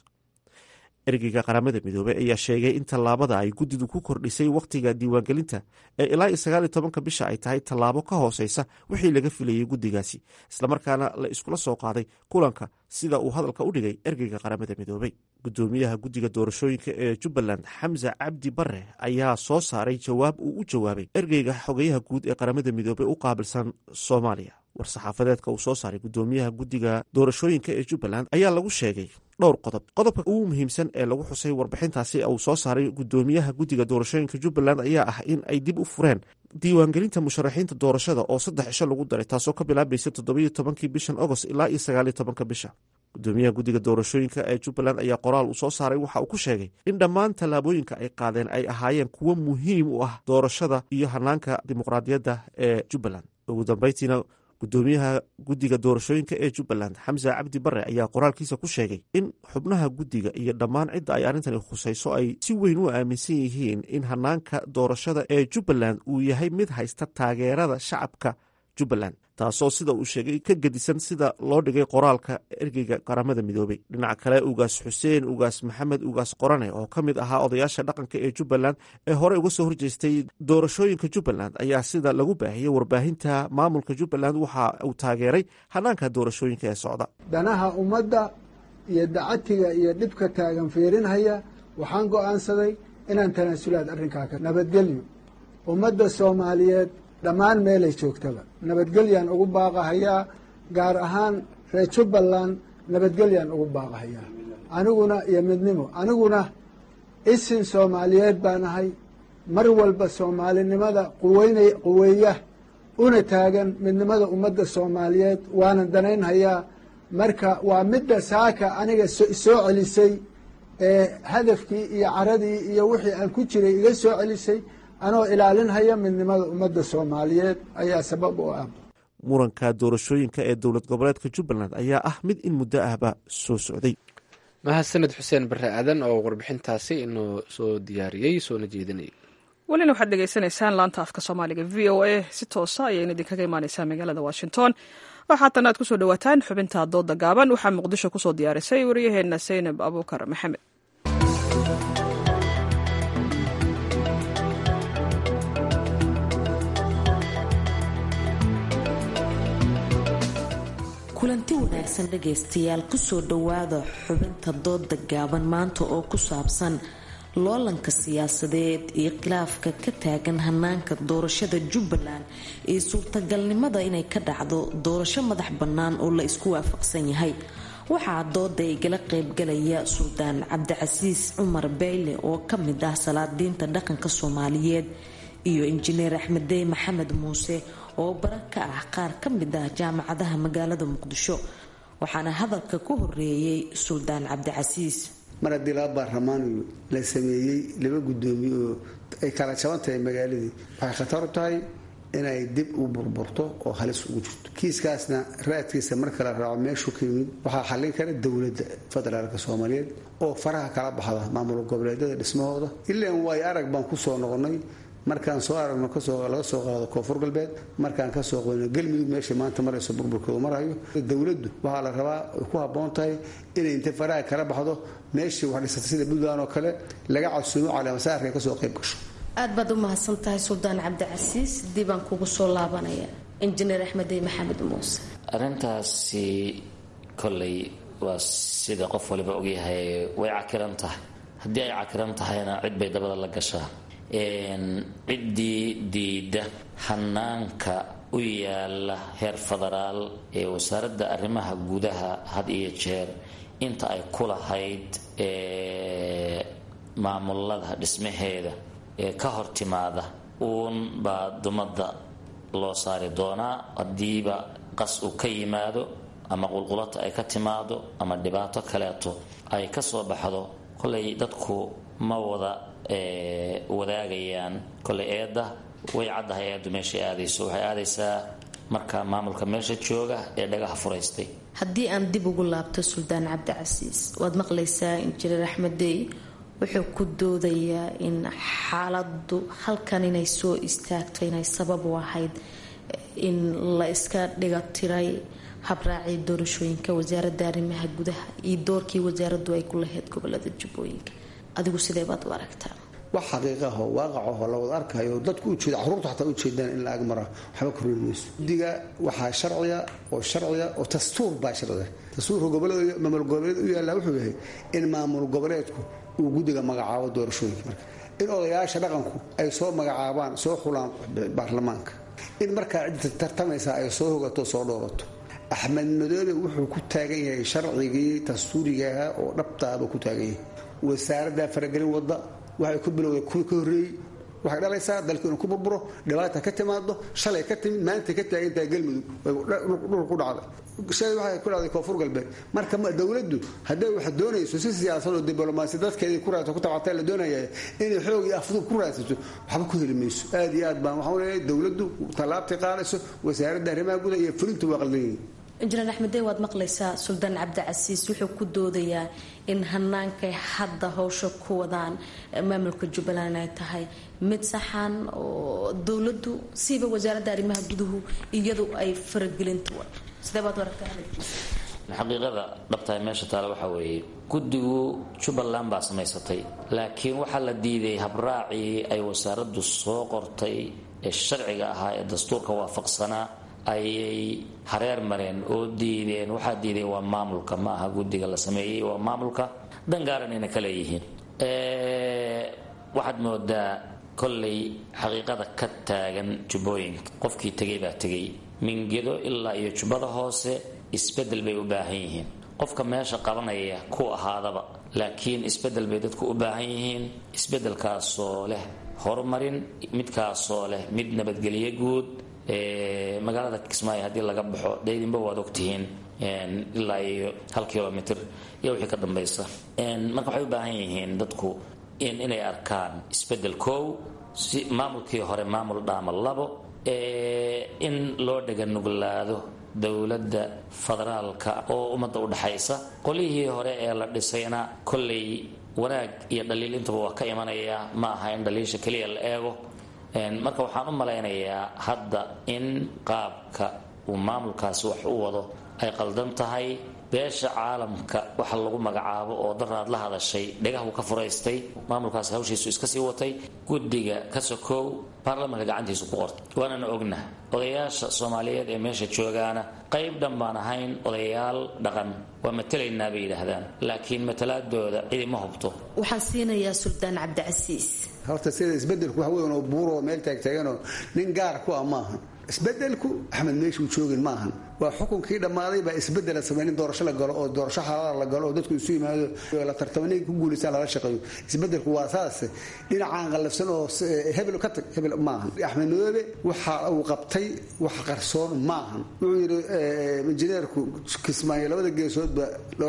ergeyga qaramada midoobey ayaa sheegay in tallaabada ay guddidu ku kordhisay wakhtiga diiwaangelinta ee ilaa iyo sagaal iyo tobanka bisha ay tahay tallaabo ka hooseysa wixii laga filayey guddigaasi islamarkaana la iskula soo qaaday kulanka sida uu hadalka u dhigay ergeyga qaramada midoobey. guddoomiyaha guddiga doorashooyinka ee jubbaland xamse cabdi bare ayaa soo saaray jawaab uu u jawaabay ergeyga xogeyaha guud ee qaramada midoobey u qaabilsan soomaaliya. war-saxaafadeedka uu soo saaray guddoomiyaha guddiga doorashooyinka ee jubbaland ayaa lagu sheegay dhowr qodob. qodobka ugu muhiimsan ee lagu xusay warbixintaasi uu soo saaray guddoomiyaha guddiga doorashooyinka jubbaland ayaa ah in ay dib u fureen diiwaangelinta musharaxiinta doorashada oo saddex cisho lagu daray taasoo ka bilaabaysa toddobiyo tobankii bishan agost ilaa iyo sagaaliyo tobanka bisha. guddoomiyaha guddiga doorashooyinka ee jubbaland ayaa qoraal uu soo saaray waxa uu ku sheegay in dhammaan tallaabooyinka ay qaadeen ay ahaayeen kuwo muhiim u ah doorashada iyo hanaanka dimuqraadiyadda ee jubbaland. ugu dambeyntiina guddoomiyaha guddiga doorashooyinka ee jubbaland xamse cabdi bare ayaa qoraalkiisa ku sheegay in xubnaha guddiga iyo dhammaan cidda ay arrintani khusayso ay si weyn u aaminsan yihiin in hanaanka doorashada ee jubbaland uu yahay mid haysta taageerada shacabka jubbaland taasoo sida uu sheegay ka gedisan sida loo dhigay qoraalka ergeyga qaramada midoobey. dhinaca kale ugaas xuseen ugaas maxamed ugaas qorane oo ka mid ahaa odayaasha dhaqanka ee jubbaland ee hore uga soo horjeestay doorashooyinka jubbaland ayaa sida lagu baahiyey warbaahinta maamulka jubbaland waxa uu taageeray hanaanka doorashooyinka ee socda. danaha ummadda iyo dacatiga iyo dhibka taagan fiirinhaya waxaan go'aansaday inaan tanaasulaad arrinkaa ka nabadgelyo ummadda soomaaliyeed dhammaan meelay joogtaba nabadgelyaan ugu baaqahayaa gaar ahaan reer jubbaland nabadgelyaan ugu baaqahayaa aniguna iyo midnimo aniguna isin soomaaliyeed baan ahay mar walba soomaalinimada quweyna quweeya una taagan midnimada ummadda soomaaliyeed waanan danaynhayaa marka waa midda saaka aniga soo celisay ee hadafkii iyo caradii iyo wixii aan ku jiray iga soo celisay anoo ilaalinhaya midnimada ummadda soomaaliyeed ayaa sabab u ah. muranka doorashooyinka ee dowlad goboleedka jubbaland ayaa ah mid in muddo ahba soo socday. mahadsaned xuseen bare aadan oo warbixintaasi inoo soo diyaariyey soona jeedinayay. welina waxaad dhegaysanaysaan laanta afka soomaaliga v o a si toosa ayayna idinkaga imaaneysaa magaalada washington. waxaatan aad kusoo dhawaataan xubinta dooda gaaban. waxaa muqdisho kusoo diyaarisay waryaheena saynab abuukar maxamed. kulanti wanaagsan dhegaystayaal, kusoo dhowaada xubinta dooda gaaban maanta oo ku saabsan loolanka siyaasadeed iyo khilaafka ka taagan hanaanka doorashada Jubbaland iyo suurtagalnimada inay ka dhacdo doorasho madax bannaan oo la isku waafaqsan yahay. waxaa dooda igala qaybgalaya Suldaan Cabdicasiis Cumar Beyle oo ka mid ah salaadiinta dhaqanka Soomaaliyeed iyo Injineer Axmed Maxamed Muuse oo baraka ah qaar ka mid ah jaamacadaha magaalada Muqdisho. waxaana hadalka ku horeeyay Suldaan Cabdicasiis. mar haddii laba baarlamaan la sameeyey laba gudoomiye oo ay kala jaban tahay magaaladii waxay khatar u tahay inay dib u burburto oo halis ugu jirto. kiiskaasna raadkiisa marka la raaco meeshuu ka yimid waxaa xallin kara dowladda federaalka Soomaaliyeed oo faraha kala baxda maamul goboleedyada dhismahooda. ilaan way arag baan ku soo noqonay markaan soo aragno kasoo laga soo qaado koonfur galbeed, markaan ka soo qoyno galmudug meesha maanta marayso burburkooda marayo. dowladdu waxaa la rabaa ku habboon tahay inay inta faraha kala baxdo meeshii wax dhisatay sida Puntland oo kale laga casuumo calaamasaarka kasoo qayb gasho. aad baad u mahadsan tahay Suldaan Cabdicasiis. dibaan kugu soo laabanaya Injineer Axmed Maxamed Muuse. arrintaasi kolley waa sida qof waliba ogyahay way cakiran tahay. haddii ay cakiran tahayna cid bay dabada la gashaa. ciddii diida hanaanka u yaala heer federaal ee wasaaradda arrimaha gudaha had iyo jeer inta ay ku lahayd maamulada dhismaheeda ee ka hor timaada uun baa dumada loo saari doonaa. haddiiba qas uu ka yimaado ama qulqulata ay ka timaado ama dhibaato kaleeto ay ka soo baxdo, kolay dadku ma wada wadaagayaan. kolay eedda way caddahay eeddu meeshay aadayso. waxay aadaysaa marka maamulka meesha jooga ee dhagaha furaystay. haddii aan dib ugu laabto Suldaan Cabdicasiis, waad maqlaysaa Injineer Axmed wuxuu ku doodayaa in xaaladdu halkan inay soo istaagto inay sabab u ahayd in la iska dhiga tiray habraacii doorashooyinka wasaaradda arrimaha gudaha iyo doorkii wasaaraddu ay ku lahayd gobolada Jubbooyinka. adigu sidee baad u aragtaa? wax xaqiiqaho waaqacaho la wada arkayo dadku u jeeda caruurta xataa u jeedaan in la agmara waxba ka rumayso. diga waxaa sharciya oo sharciya oo dastuur baa sharciya. dastuurka gobolada maamul goboleed u yaala wuxuu yahay in maamul goboleedku uu gudiga magacaabo doorashooyinka. marka in odayaasha dhaqanku ay soo magacaabaan soo xulaan baarlamaanka, in markaa cidda tartamaysa ay soo hogato soo dhoorato. Axmed Madoobe wuxuu ku taagan yahay sharcigii dastuuriga ahaa oo dhabtaaba ku taagan yahay. wasaaradda faragelin wadda waxay ku bilowday kuwii ka horreeyey. waxay dhalaysaa dalka inuu ku burburo, dhibaata ka timaado. shalay ka timid maanta ka taagantahay galmudug dhul ku dhacday. shalay waxay ku dhacday koonfur galbeed. marka dowladdu hadday wax doonayso si siyaasad oo diblomaasi dadkeedii ku raadsato ku tabcatay la doonaya inay xoog iyo afdub ku raadsato waxba ku heli mayso. aad iyo aad baan waxaan leeyahay dowladdu tallaabtay qaadayso, wasaaradda arrimaha gudaha iyo fulintu waa qaldan. Injineer Axmed waad maqlaysaa Suldaan Cabdicasiis wuxuu ku doodayaa in hannaankay hadda hawsha ku wadaan maamulka Jubbaland ay tahay mid saxan oo dowladdu siiba wasaaradda arrimaha guduhu iyadu ay faragelintu wado. sidee baad aragtaa? xaqiiqada dhabtahay meesha taala waxa weeye guddigu Jubbaland baa samaysatay, laakiin waxaa la diiday habraacii ay wasaaraddu soo qortay ee sharciga ahaa ee dastuurka waafaqsanaa ayay hareer mareen oo diideen. waxaa diiday waa maamulka, ma aha guddiga la sameeyey, waa maamulka dangaaran inay ka leeyihiin. waxaad moodaa kollay xaqiiqada ka taagan jubbooyinka qofkii tegay baa tegay. mingedo ilaa iyo jubbada hoose isbedel bay u baahan yihiin. qofka meesha qabanaya ku ahaadaba, laakiin isbedel bay dadku u baahan yihiin. isbedelkaasoo leh horumarin, midkaasoo leh mid nabadgelyo guud. magaalada Kismaayo haddii laga baxo daydinba waad ogtihiin ilaa iyo hal kilomitr iyo wixii ka dambaysa. marka waxay u baahan yihiin dadku inay arkaan isbedel koow, si maamulkii hore maamul dhaama labo, in loo dhaga nuglaado dowladda federaalka oo ummadda u dhaxaysa. qolihii hore ee la dhisayna kolley wanaag iyo dhaliil intaba waa ka imanaya, ma aha in dhaliisha keliya la eego. marka waxaan u malaynayaa hadda in qaabka uu maamulkaasi wax u wado ay qaldan tahay. beesha caalamka waxa lagu magacaabo oo daraad la hadashay dhagahu ka furaystay, maamulkaasi hawshiisu iska sii watay. guddiga ka sokow baarlamaanka gacantiisu ku qortay, waanana ognaha odayaasha soomaaliyeed ee meesha joogaana qayb dhan baan ahayn odayaal dhaqan, waa matalaynaa bay yidhaahdaan, laakiin matalaadooda cidi ma hubto. waxaan siinayaa suldaan cabdicasiis. horta sida isbedelku wax weyn oo buuro oo meel taagtaaganoo nin gaar ku ah maaha. isbedelku axmed meeshuu joogin maahan, waa xukunkii dhammaaday baa isbedela sameyn in doorasho la galo oo doorasho xalaala la galo oo dadku isu yimaado la tartamaniga ku guulaystaan lala shaqeeyo. isbedelku waa saase dhinacaan qallafsan oo hebel ka tag hebel maahan. axmed madoobe waxa uu qabtay wax qarsoon maahan. wuxuu yidhi injineerku kismaayo labada geesoodba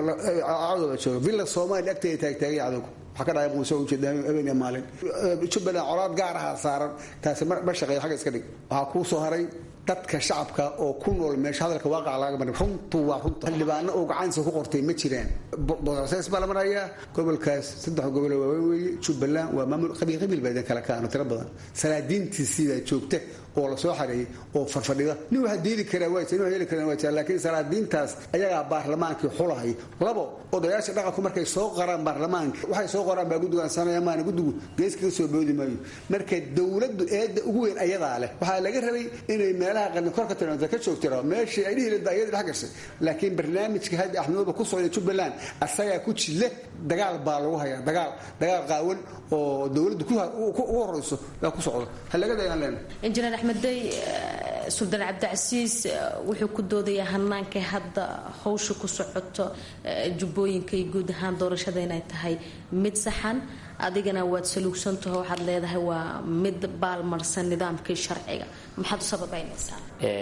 cadowba jooga villa soomaaliya agteeda taagtaagay cadowga waxaa ka dhacay muuse ujeeda habeen maalin. jubbaland colaad gaar ahaa saaran, taasi ma shaqeeya xagga iska dhig. waxaa kuu soo haray dadka shacabka oo ku nool meesha hadalka waaqaca laga marin runtu waa runta. xildhibaano oo gacantiisa ku qortay ma jiraan. boorsees baa la marayaa. gobolkaas saddex gobol oo waaweyn weeye. jubbaland waa maamul qabiil qabiil baa idin kala kaano tiro badan. salaadiintiisiibaa joogta oo la soo xareeyay oo farfadhida. nin waxa diidi karaa waa nin waxa heli karaa waa jira, laakiin salaadiintaas ayagaa baarlamaankii xulahay. labo odayaasha dhaqanku markay soo qaraan baarlamaanka waxay soo qoraan baa guddigan sameeya maana guddigu gees kaga soo boodi maayo. marka dowladdu eedda ugu weyn ayadaa leh. waxaa laga rabay inay meelaha qarni korka timaada ka joogtira meeshii ay dhihi lahayd baa iyada dhex gashay. laakiin barnaamijka hadda axmedooba ku socday jubbaland asagaa ku jille. dagaal baa lagu hayaa, dagaal dagaal qaawan oo dowladdu ugu horeyso baa ku socda. ha laga dayan leenahay. injineer axmeddey, suldaan cabdicasiis wuxuu ku doodayaa hanaanka hadda hawsha ku socoto jubbooyinka iyo guud ahaan doorashada inay tahay mid saxan. adigana waad saluugsantaho waxaad leedahay waa mid baalmarsan nidaamkii sharciga. maxaad u sababaynaysaa?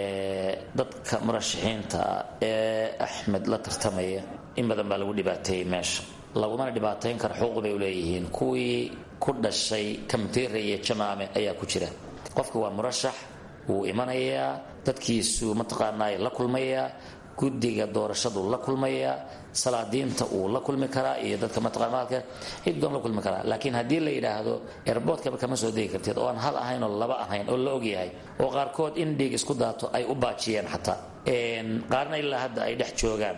dadka murashaxiinta ee axmed la tartamaya in badan baa lagu dhibaateeyey meesha. lagumana dhibaateyn kara, xuquuq bay u leeyihiin. kuwii ku dhashay kamtiire iyo jamaame ayaa ku jira. qofka waa murashax, wuu imanayaa, dadkiisu mataqaanaa la kulmayaa, guddiga doorashadu la kulmayaa, salaadiinta uu la kulmi karaa iyo dadka mataqaanaalka ciddoon la kulmi karaa. laakiin haddii la yidhaahdo airportkaba kama soo degi karteed oo aan hal ahayn oo laba ahayn oo la ogyahay oo qaarkood in dhiig isku daato ay u baajiyeen xataa qaarna ilaa hadda ay dhex joogaan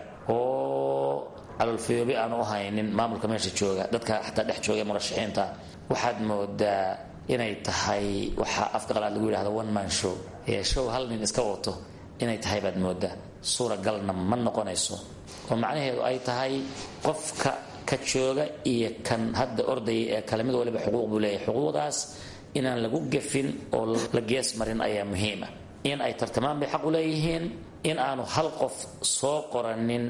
oo calolfiyoobi aan u haynin maamulka meesha jooga, dadka xataa dhex jooga murashaxiinta, waxaad moodaa inay tahay waxa afka qalaad lagu yidhahdo one man show. show hal nin iska wato inay tahay baad moodaa. suuragalna ma noqonayso oo macnaheedu ay tahay qofka ka jooga iyo kan hadda ordaya ee kale mid waliba xuquuq buu leeyahay. xuquuqdaas inaan lagu gafin oo la gees marin ayaa muhiima. in ay tartamaan bay xaq u leeyihiin, in aanu hal qof soo qoranin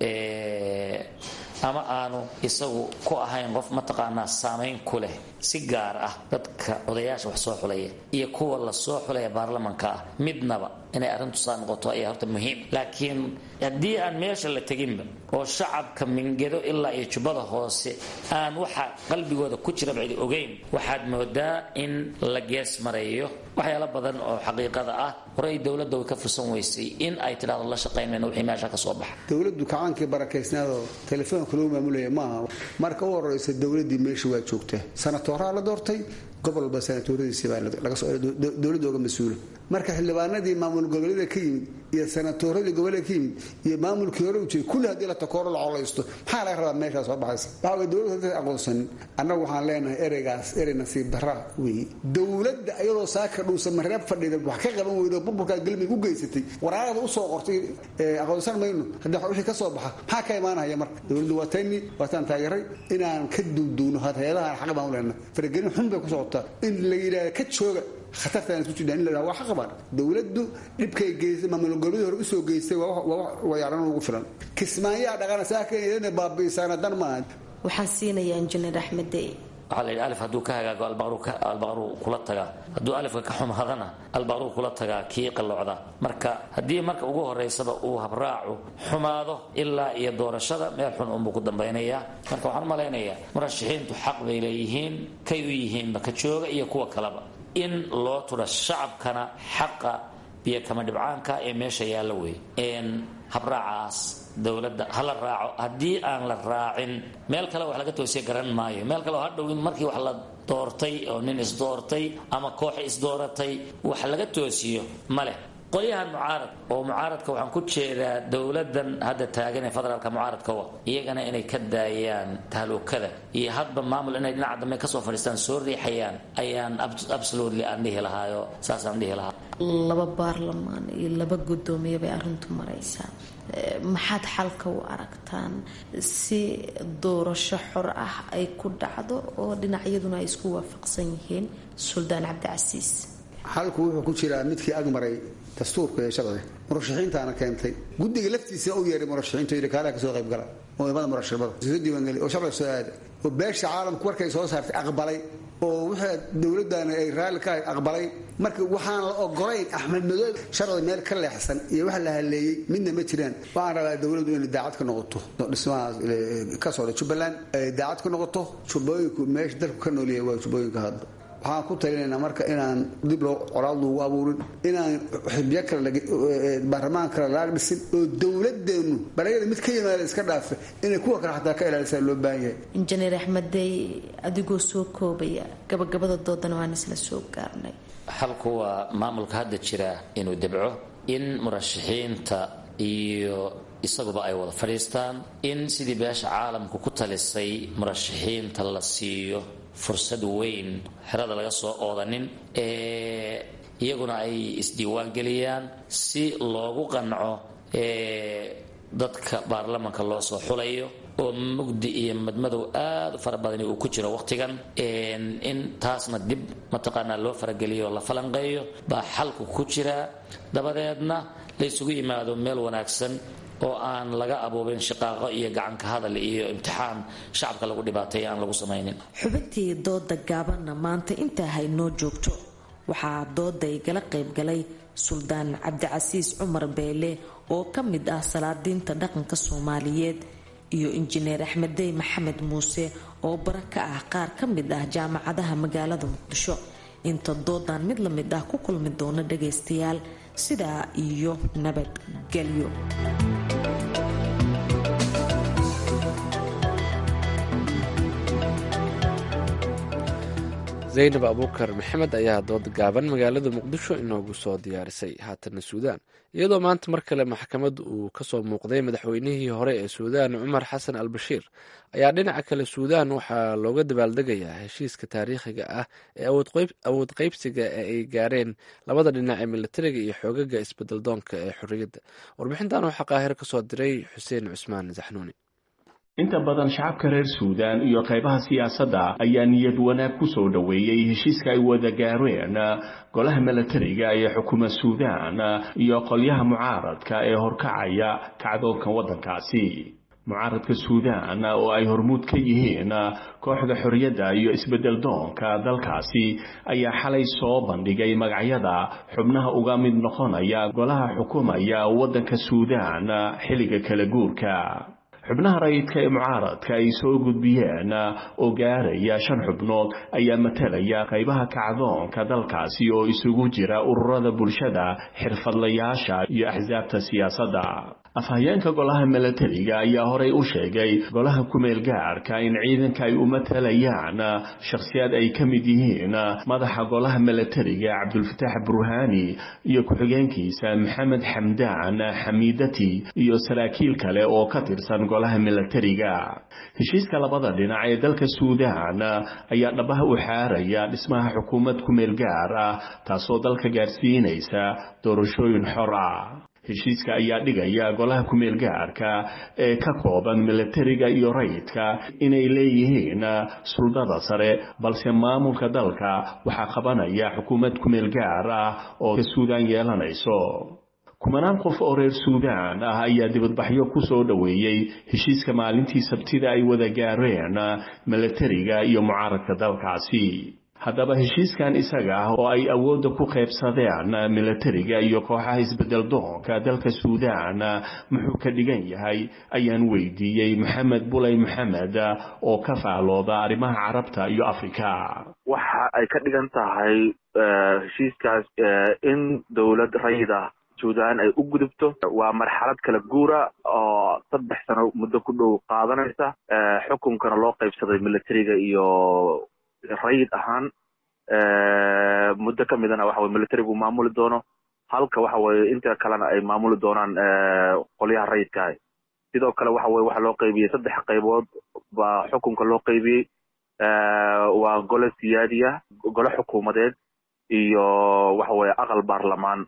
ama aanu isagu ku ahayn qof mataqaanaa saamayn ku leh si gaar ah dadka odayaasha wax soo xulaya iyo kuwa la soo xulaya baarlamanka ah midnaba inay arrintu saa noqoto ayaa horta muhiim. laakiin haddii aan meesha la teginba oo shacabka mingedo ilaa iyo jubbada hoose aan waxa qalbigooda ku jira bacdi ogeyn, waxaad moodaa in la gees marayo waxyaalo badan oo xaqiiqada ah. horey dowladda way ka fursan weysay in ay tidhaahdo la shaqaynayno wixii meesha ka soo baxa. dowladdu kacaankii barakaysnaadoo telefoonka lagu maamulaya maaha. marka u horeysa dowladdii meesha waa joogtaa. sanatooraa la doortay, gobol walba sanatooradiisi baa dowladda oga mas-uula. marka xildhibaanadii maamul goboleeda ka yimid iyo sanatooradii goboleeda ka yimid iyo maamulkii hore u jiray kulli haddii la takooro la colaysto maxaa laga rabaa meeshaa soo baxaysa? waxaa way dowladda aqoonsanin. annagu waxaan leenahay ereygaas erey nasiib darraa weeye. dowladda iyadoo saaka dhuusa mareeb fadhida wax ka qaban weydo burburkaa galmig u geysatay waraaqada usoo qortay aqoonsan mayno haddii wixii ka soo baxa maxaa ka imaanaya marka? dowladdu waa tayni waataan taageeray inaan ka duuduuno hayadahan xaq baan u leenahay. faragelin xun bay ku socotaa in la yidhaahdo ka jooga khatartaan isku jidhaan in la yidhahdo waa xaq baan. dowladdu dhibkay geysay maamul goboleedii hore usoo geystay waa wayaaran ugu filan. kismaayaa dhaqana saaka baabiisaana dan maaha. waxaan siinayaa injineer axmeddey. waxaa la yidhi alif hadduu ka hagaago albaqru kula tagaa, hadduu alifka ka xumaadana albaqru kula tagaa kii qalloocda. marka haddii marka ugu horeysaba uu habraacu xumaado ilaa iyo doorashada meel xun unbuu ku dambaynayaa. marka waxaan u malaynayaa murashaxiintu xaq bay leeyihiin, kay u yihiinba ka jooga iyo kuwa kaleba in loo turo shacabkana xaqa biyo kama dhibcaanka ee meesha yaalla wey habraacaas dowladda hala raaco haddii aan la raacin meel kale wax laga toosiya garan maayo meel kale oo hadhow in markii wax la doortay oo nin isdoortay ama koox isdooratay wax laga toosiyo male qolyahan mucaarad oo mucaaradka waxaan ku jeedaa dowladan hadda taagan ee federaalka mucaaradka wa iyagana inay ka daayaan tahalukada iyo hadba maamul inay dhinaca dambe kasoo fadhiistaan soo riixayaan ayaan absolutely aan dhihi lahaayo saasaan dhihi lahaa laba baarlamaan iyo laba guddoomiye bay arrintu maraysaa maxaad xalka u aragtaan si doorasho xor ah ay ku dhacdo oo dhinacyaduna ay isku waafaqsan yihiin suldaan cabdicasiis xalku wuxuu ku jiraa midkii agmaray dastuurka ee sharciga murashaxiintaana keentay guddiga laftiisa u yeeray murashaxiinta iyo kaalaha ka soo qayb gala oo imada murashaxnimada soo diiwaangeli oo sharciga soo aaday oo beesha caalamku warkay soo saartay aqbalay oo wixii dowladana ay raali ka aqbalay marka waxaan la ogolayn Axmed Madow sharci meel ka leexsan iyo wax la haleeyay midna ma jiraan waxaan rabaa dowladdu inay daacad ka noqoto dhismaha ka soo Jubbaland ay daacad ka noqoto Jubbooyinku meesha dalku ka nool yahay waa Jubbooyinka hadda waxaan ku talinaynaa marka inaan dib loo colaad loogu abuurin inaan xibyo kale baarlamaan kale laga dhisin oo dowladeenu balayada mid ka yimaada iska dhaafa inay kuwa kale xataa ka ilaalisaa loo baahan yahay injineer axmeddey adigoo soo koobaya gabagabada doodana waan isla soo gaarnay xalku waa maamulka hadda jira inuu debco in murashaxiinta iyo isaguba ay wada fadhiistaan in sidii beesha caalamku ku talisay murashaxiinta la siiyo fursad weyn xerada laga soo oodanin ee iyaguna ay isdiiwaan geliyaan si loogu qanco ee dadka baarlamaanka loo soo xulayo oo mugdi iyo madmadow aad u fara badan uu ku jiro waqtigan in taasna dib mataqaanaa loo farageliyo la falanqeeyo baa xalku ku jira dabadeedna la isugu yimaado meel wanaagsan oo aan laga abuubin shaqaaqo iyo gacanka hadal iyo imtixaan shacabka lagu dhibaateeyo aan lagu samaynin xubintii dooda gaabanna maanta intaa haynoo joogto waxaa dooda igala qaybgalay suldaan cabdicasiis cumar beele oo ka mid ah salaadiinta dhaqanka soomaaliyeed iyo injineer axmeddey maxamed muuse oo bara ka ah qaar ka mid ah jaamacadaha magaalada muqdisho inta doodan mid la mid ah ku kulmi doona dhagaystayaal sidaa iyo nabadgelyo zaynab abuukar maxamed ayaa dood gaaban magaalada muqdisho inoogu soo diyaarisay haatana suudaan iyadoo maanta mar kale maxkamad uu kasoo muuqday madaxweynihii hore ee suudaan cumar xasan al bashiir ayaa dhinaca kale suudaan waxaa looga dabaaldegayaa heshiiska taariikhiga ah ee awood qaybsiga ee ay gaareen labada dhinac ee militariga iyo xoogaga isbeddeldoonka ee xorriyadda warbixintan waxaa qaahiro kasoo diray xuseen cusmaan saxnuuni inta badan shacabka reer suudaan iyo qaybaha siyaasadda ayaa niyad wanaag ku soo dhoweeyey heshiiska ay wada gaareen golaha milatariga ee xukuma suudaan iyo qolyaha mucaaradka ee horkacaya kacdoonka waddankaasi mucaaradka suudaan oo ay hormuud ka yihiin kooxda xorriyadda iyo isbeddel doonka dalkaasi ayaa xalay soo bandhigay magacyada xubnaha uga mid noqonaya golaha xukumaya waddanka suudaan xilliga kala guurka xubnaha rayidka ee mucaaradka ay soo gudbiyeen oo gaaraya shan xubnood ayaa matalaya qaybaha kacdoonka dalkaasi oo isugu jira ururada bulshada xirfadlayaasha iyo axsaabta siyaasadda afhayeenka golaha milatariga ayaa horey u sheegay golaha kumeel gaarka in ciidanka ay u matalayaan shakhsiyaad ay ka mid yihiin madaxa golaha milatariga cabdulfataax burhaani iyo ku-xigeenkiisa maxamed xamdaan xamiidati iyo saraakiil kale oo ka tirsan golaha milatariga heshiiska labada dhinac ee dalka suudaan ayaa dhabaha u xaaraya dhismaha xukuumad kumeel gaar ah taasoo dalka gaarsiinaysa doorashooyin xor ah heshiiska ayaa dhigaya golaha kumeel gaarka ee ka kooban milatariga iyo rayidka inay leeyihiin suldada sare balse maamulka dalka waxaa qabanaya xukuumad kumeel gaar ah oo ka suudaan yeelanayso kumanaan qof oo reer suudaan ah ayaa dibadbaxyo ku soo dhoweeyey heshiiska maalintii sabtida ay wada gaareen milatariga iyo mucaaradka dalkaasi haddaba heshiiskan isaga ah oo ay awoodda ku qaybsadeen milatariga iyo kooxaha isbedel doonka dalka suudaan muxuu ka dhigan yahay ayaan weydiiyey maxamed bulay maxamed oo ka faalooda arrimaha carabta iyo afrika. waxa ay ka dhigan tahay heshiiskaas in dowlad rayida suudaan ay u gudubto. waa marxalad kala guura oo saddex sano muddo ku dhow qaadanaysa. xukunkana loo qaybsaday milatariga iyo rayid ahaan muddo ka midana waxa weye militarigu maamuli doono, halka waxa weye inta kalena ay maamuli doonaan qolyaha rayidka. sidoo kale waxa weye waxa loo qaybiyey saddex qaybood baa xukunka loo qaybiyey. waa gole siyaadiya, gole xukuumadeed iyo waxa weye aqal baarlamaan.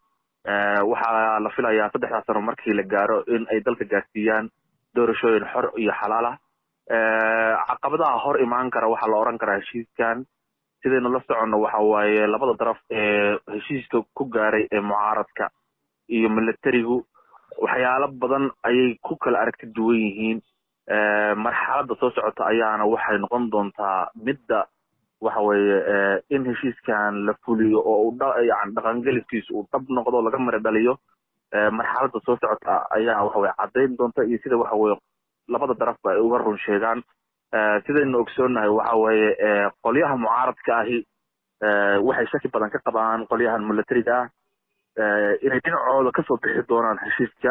waxaa la filayaa saddexdaas sano markii la gaaro in ay dalka gaarsiiyaan doorashooyin xor iyo xalaal ah. caqabadaha hor imaan kara waxaa la oran karaa heshiiskan sidaynu la soconno waxa waaye labada daraf ee heshiiska ku gaaray ee mucaaradka iyo militarigu waxyaalo badan ayay ku kala aragti duwan yihiin. marxaladda soo socota ayaana waxay noqon doontaa midda waxa weeye in heshiiskan la fuliyo oo yani dhaqangeliskiisa uu dhab noqdo laga mara dhaliyo. marxaladda soo socota ayaa waxa weye caddayn doonta iyo sida waxa weye labada darafba ay uga run sheegaan. sidaynu ogsoonnahay waxa weeye qolyaha mucaaradka ahi waxay shaki badan ka qabaan qolyahan militariga ah inay dhinacooda kasoo bixi doonaan heshiiska,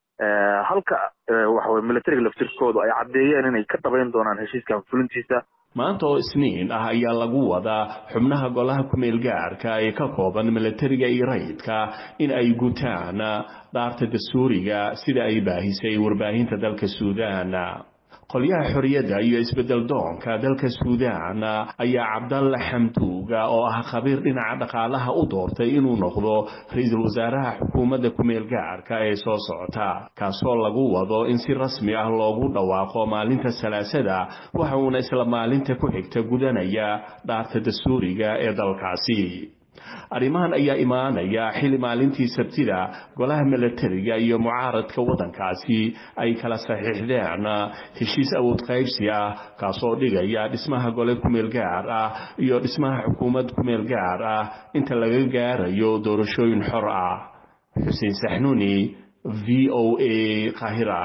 halka waxa weye militariga laftirkoodu ay caddeeyeen inay ka dhabayn doonaan heshiiskan fulintiisa. maanta oo isniin ah ayaa lagu wadaa xubnaha golaha ku-meel gaarka ee ka kooban militariga iyo rayidka in ay gutaan dhaarta dastuuriga sida ay baahisay warbaahinta dalka suudaan. qolyaha xorriyadda iyo isbedel doonka dalka suudaan ayaa cabdalle xamduuga oo ah khabiir dhinaca dhaqaalaha u doortay inuu noqdo ra-iisul wasaaraha xukuumadda ku-meel gaarka ee soo socota, kaasoo lagu wado in si rasmi ah loogu dhawaaqo maalinta salaasada, waxa uuna isla maalinta ku xigta gudanaya dhaarta dastuuriga ee dalkaasi. arrimahan ayaa imaanaya xili maalintii sabtida golaha militariga iyo mucaaradka waddankaasi ay kala saxiixdeen heshiis awood qaybsi ah kaasoo dhigaya dhismaha gole ku-meel gaar ah iyo dhismaha xukuumad ku-meel gaar ah inta laga gaarayo doorashooyin xor ah. xuseen saxnuuni, v o a, Qaahira.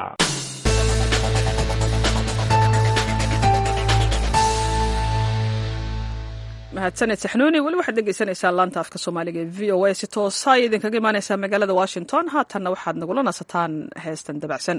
mahadsaned saxnuuni. weli waxaad dhegeysanaysaan laanta afka soomaaliga ee v o a si toosa ay idinkaga imaaneysaa magaalada washington. haatanna waxaad nagula nasataan heestan dabacsan.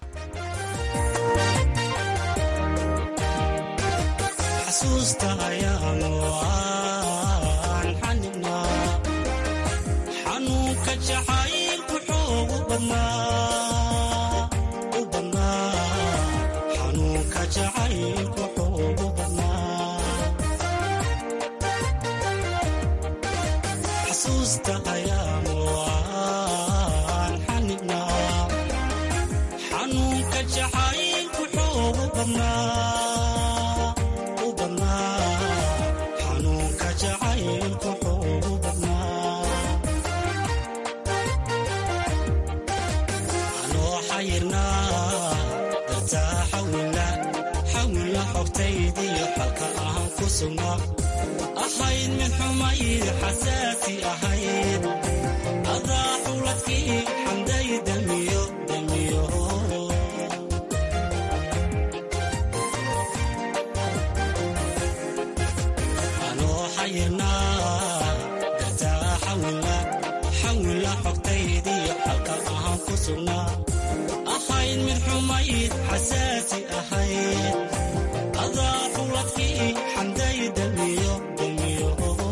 ahayd mid xumayd xasaasi ahayd adaa xuladkii xamday damiyo damiyo anoo xayirnaa dartaa xawila xawila xogtaydiyo xalka ahaan ku sugnaa ahayd mid xumayd xasaasi ahayd adaa xuladkii xamday damiyo damiyo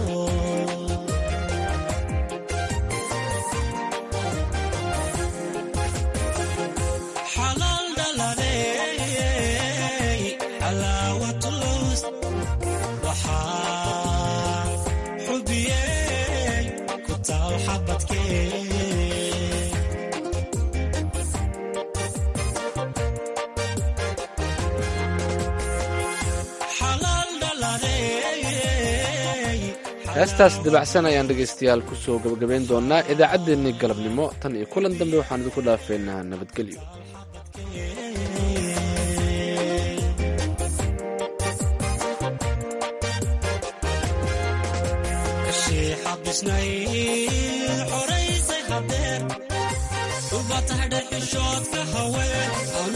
xalaal dhaladey xalaawatulus waxaa xubiyey ku taal xabadkee heestaas dabacsan ayaan dhegaystayaal ku soo gabagabayn doonaa idaacaddeenni galabnimo. tan iyo kulan dambe waxaan idinku dhaafeynaa nabadgelyo. xidhisnay xoraysay hadeer ubatahdhe xishoodka haween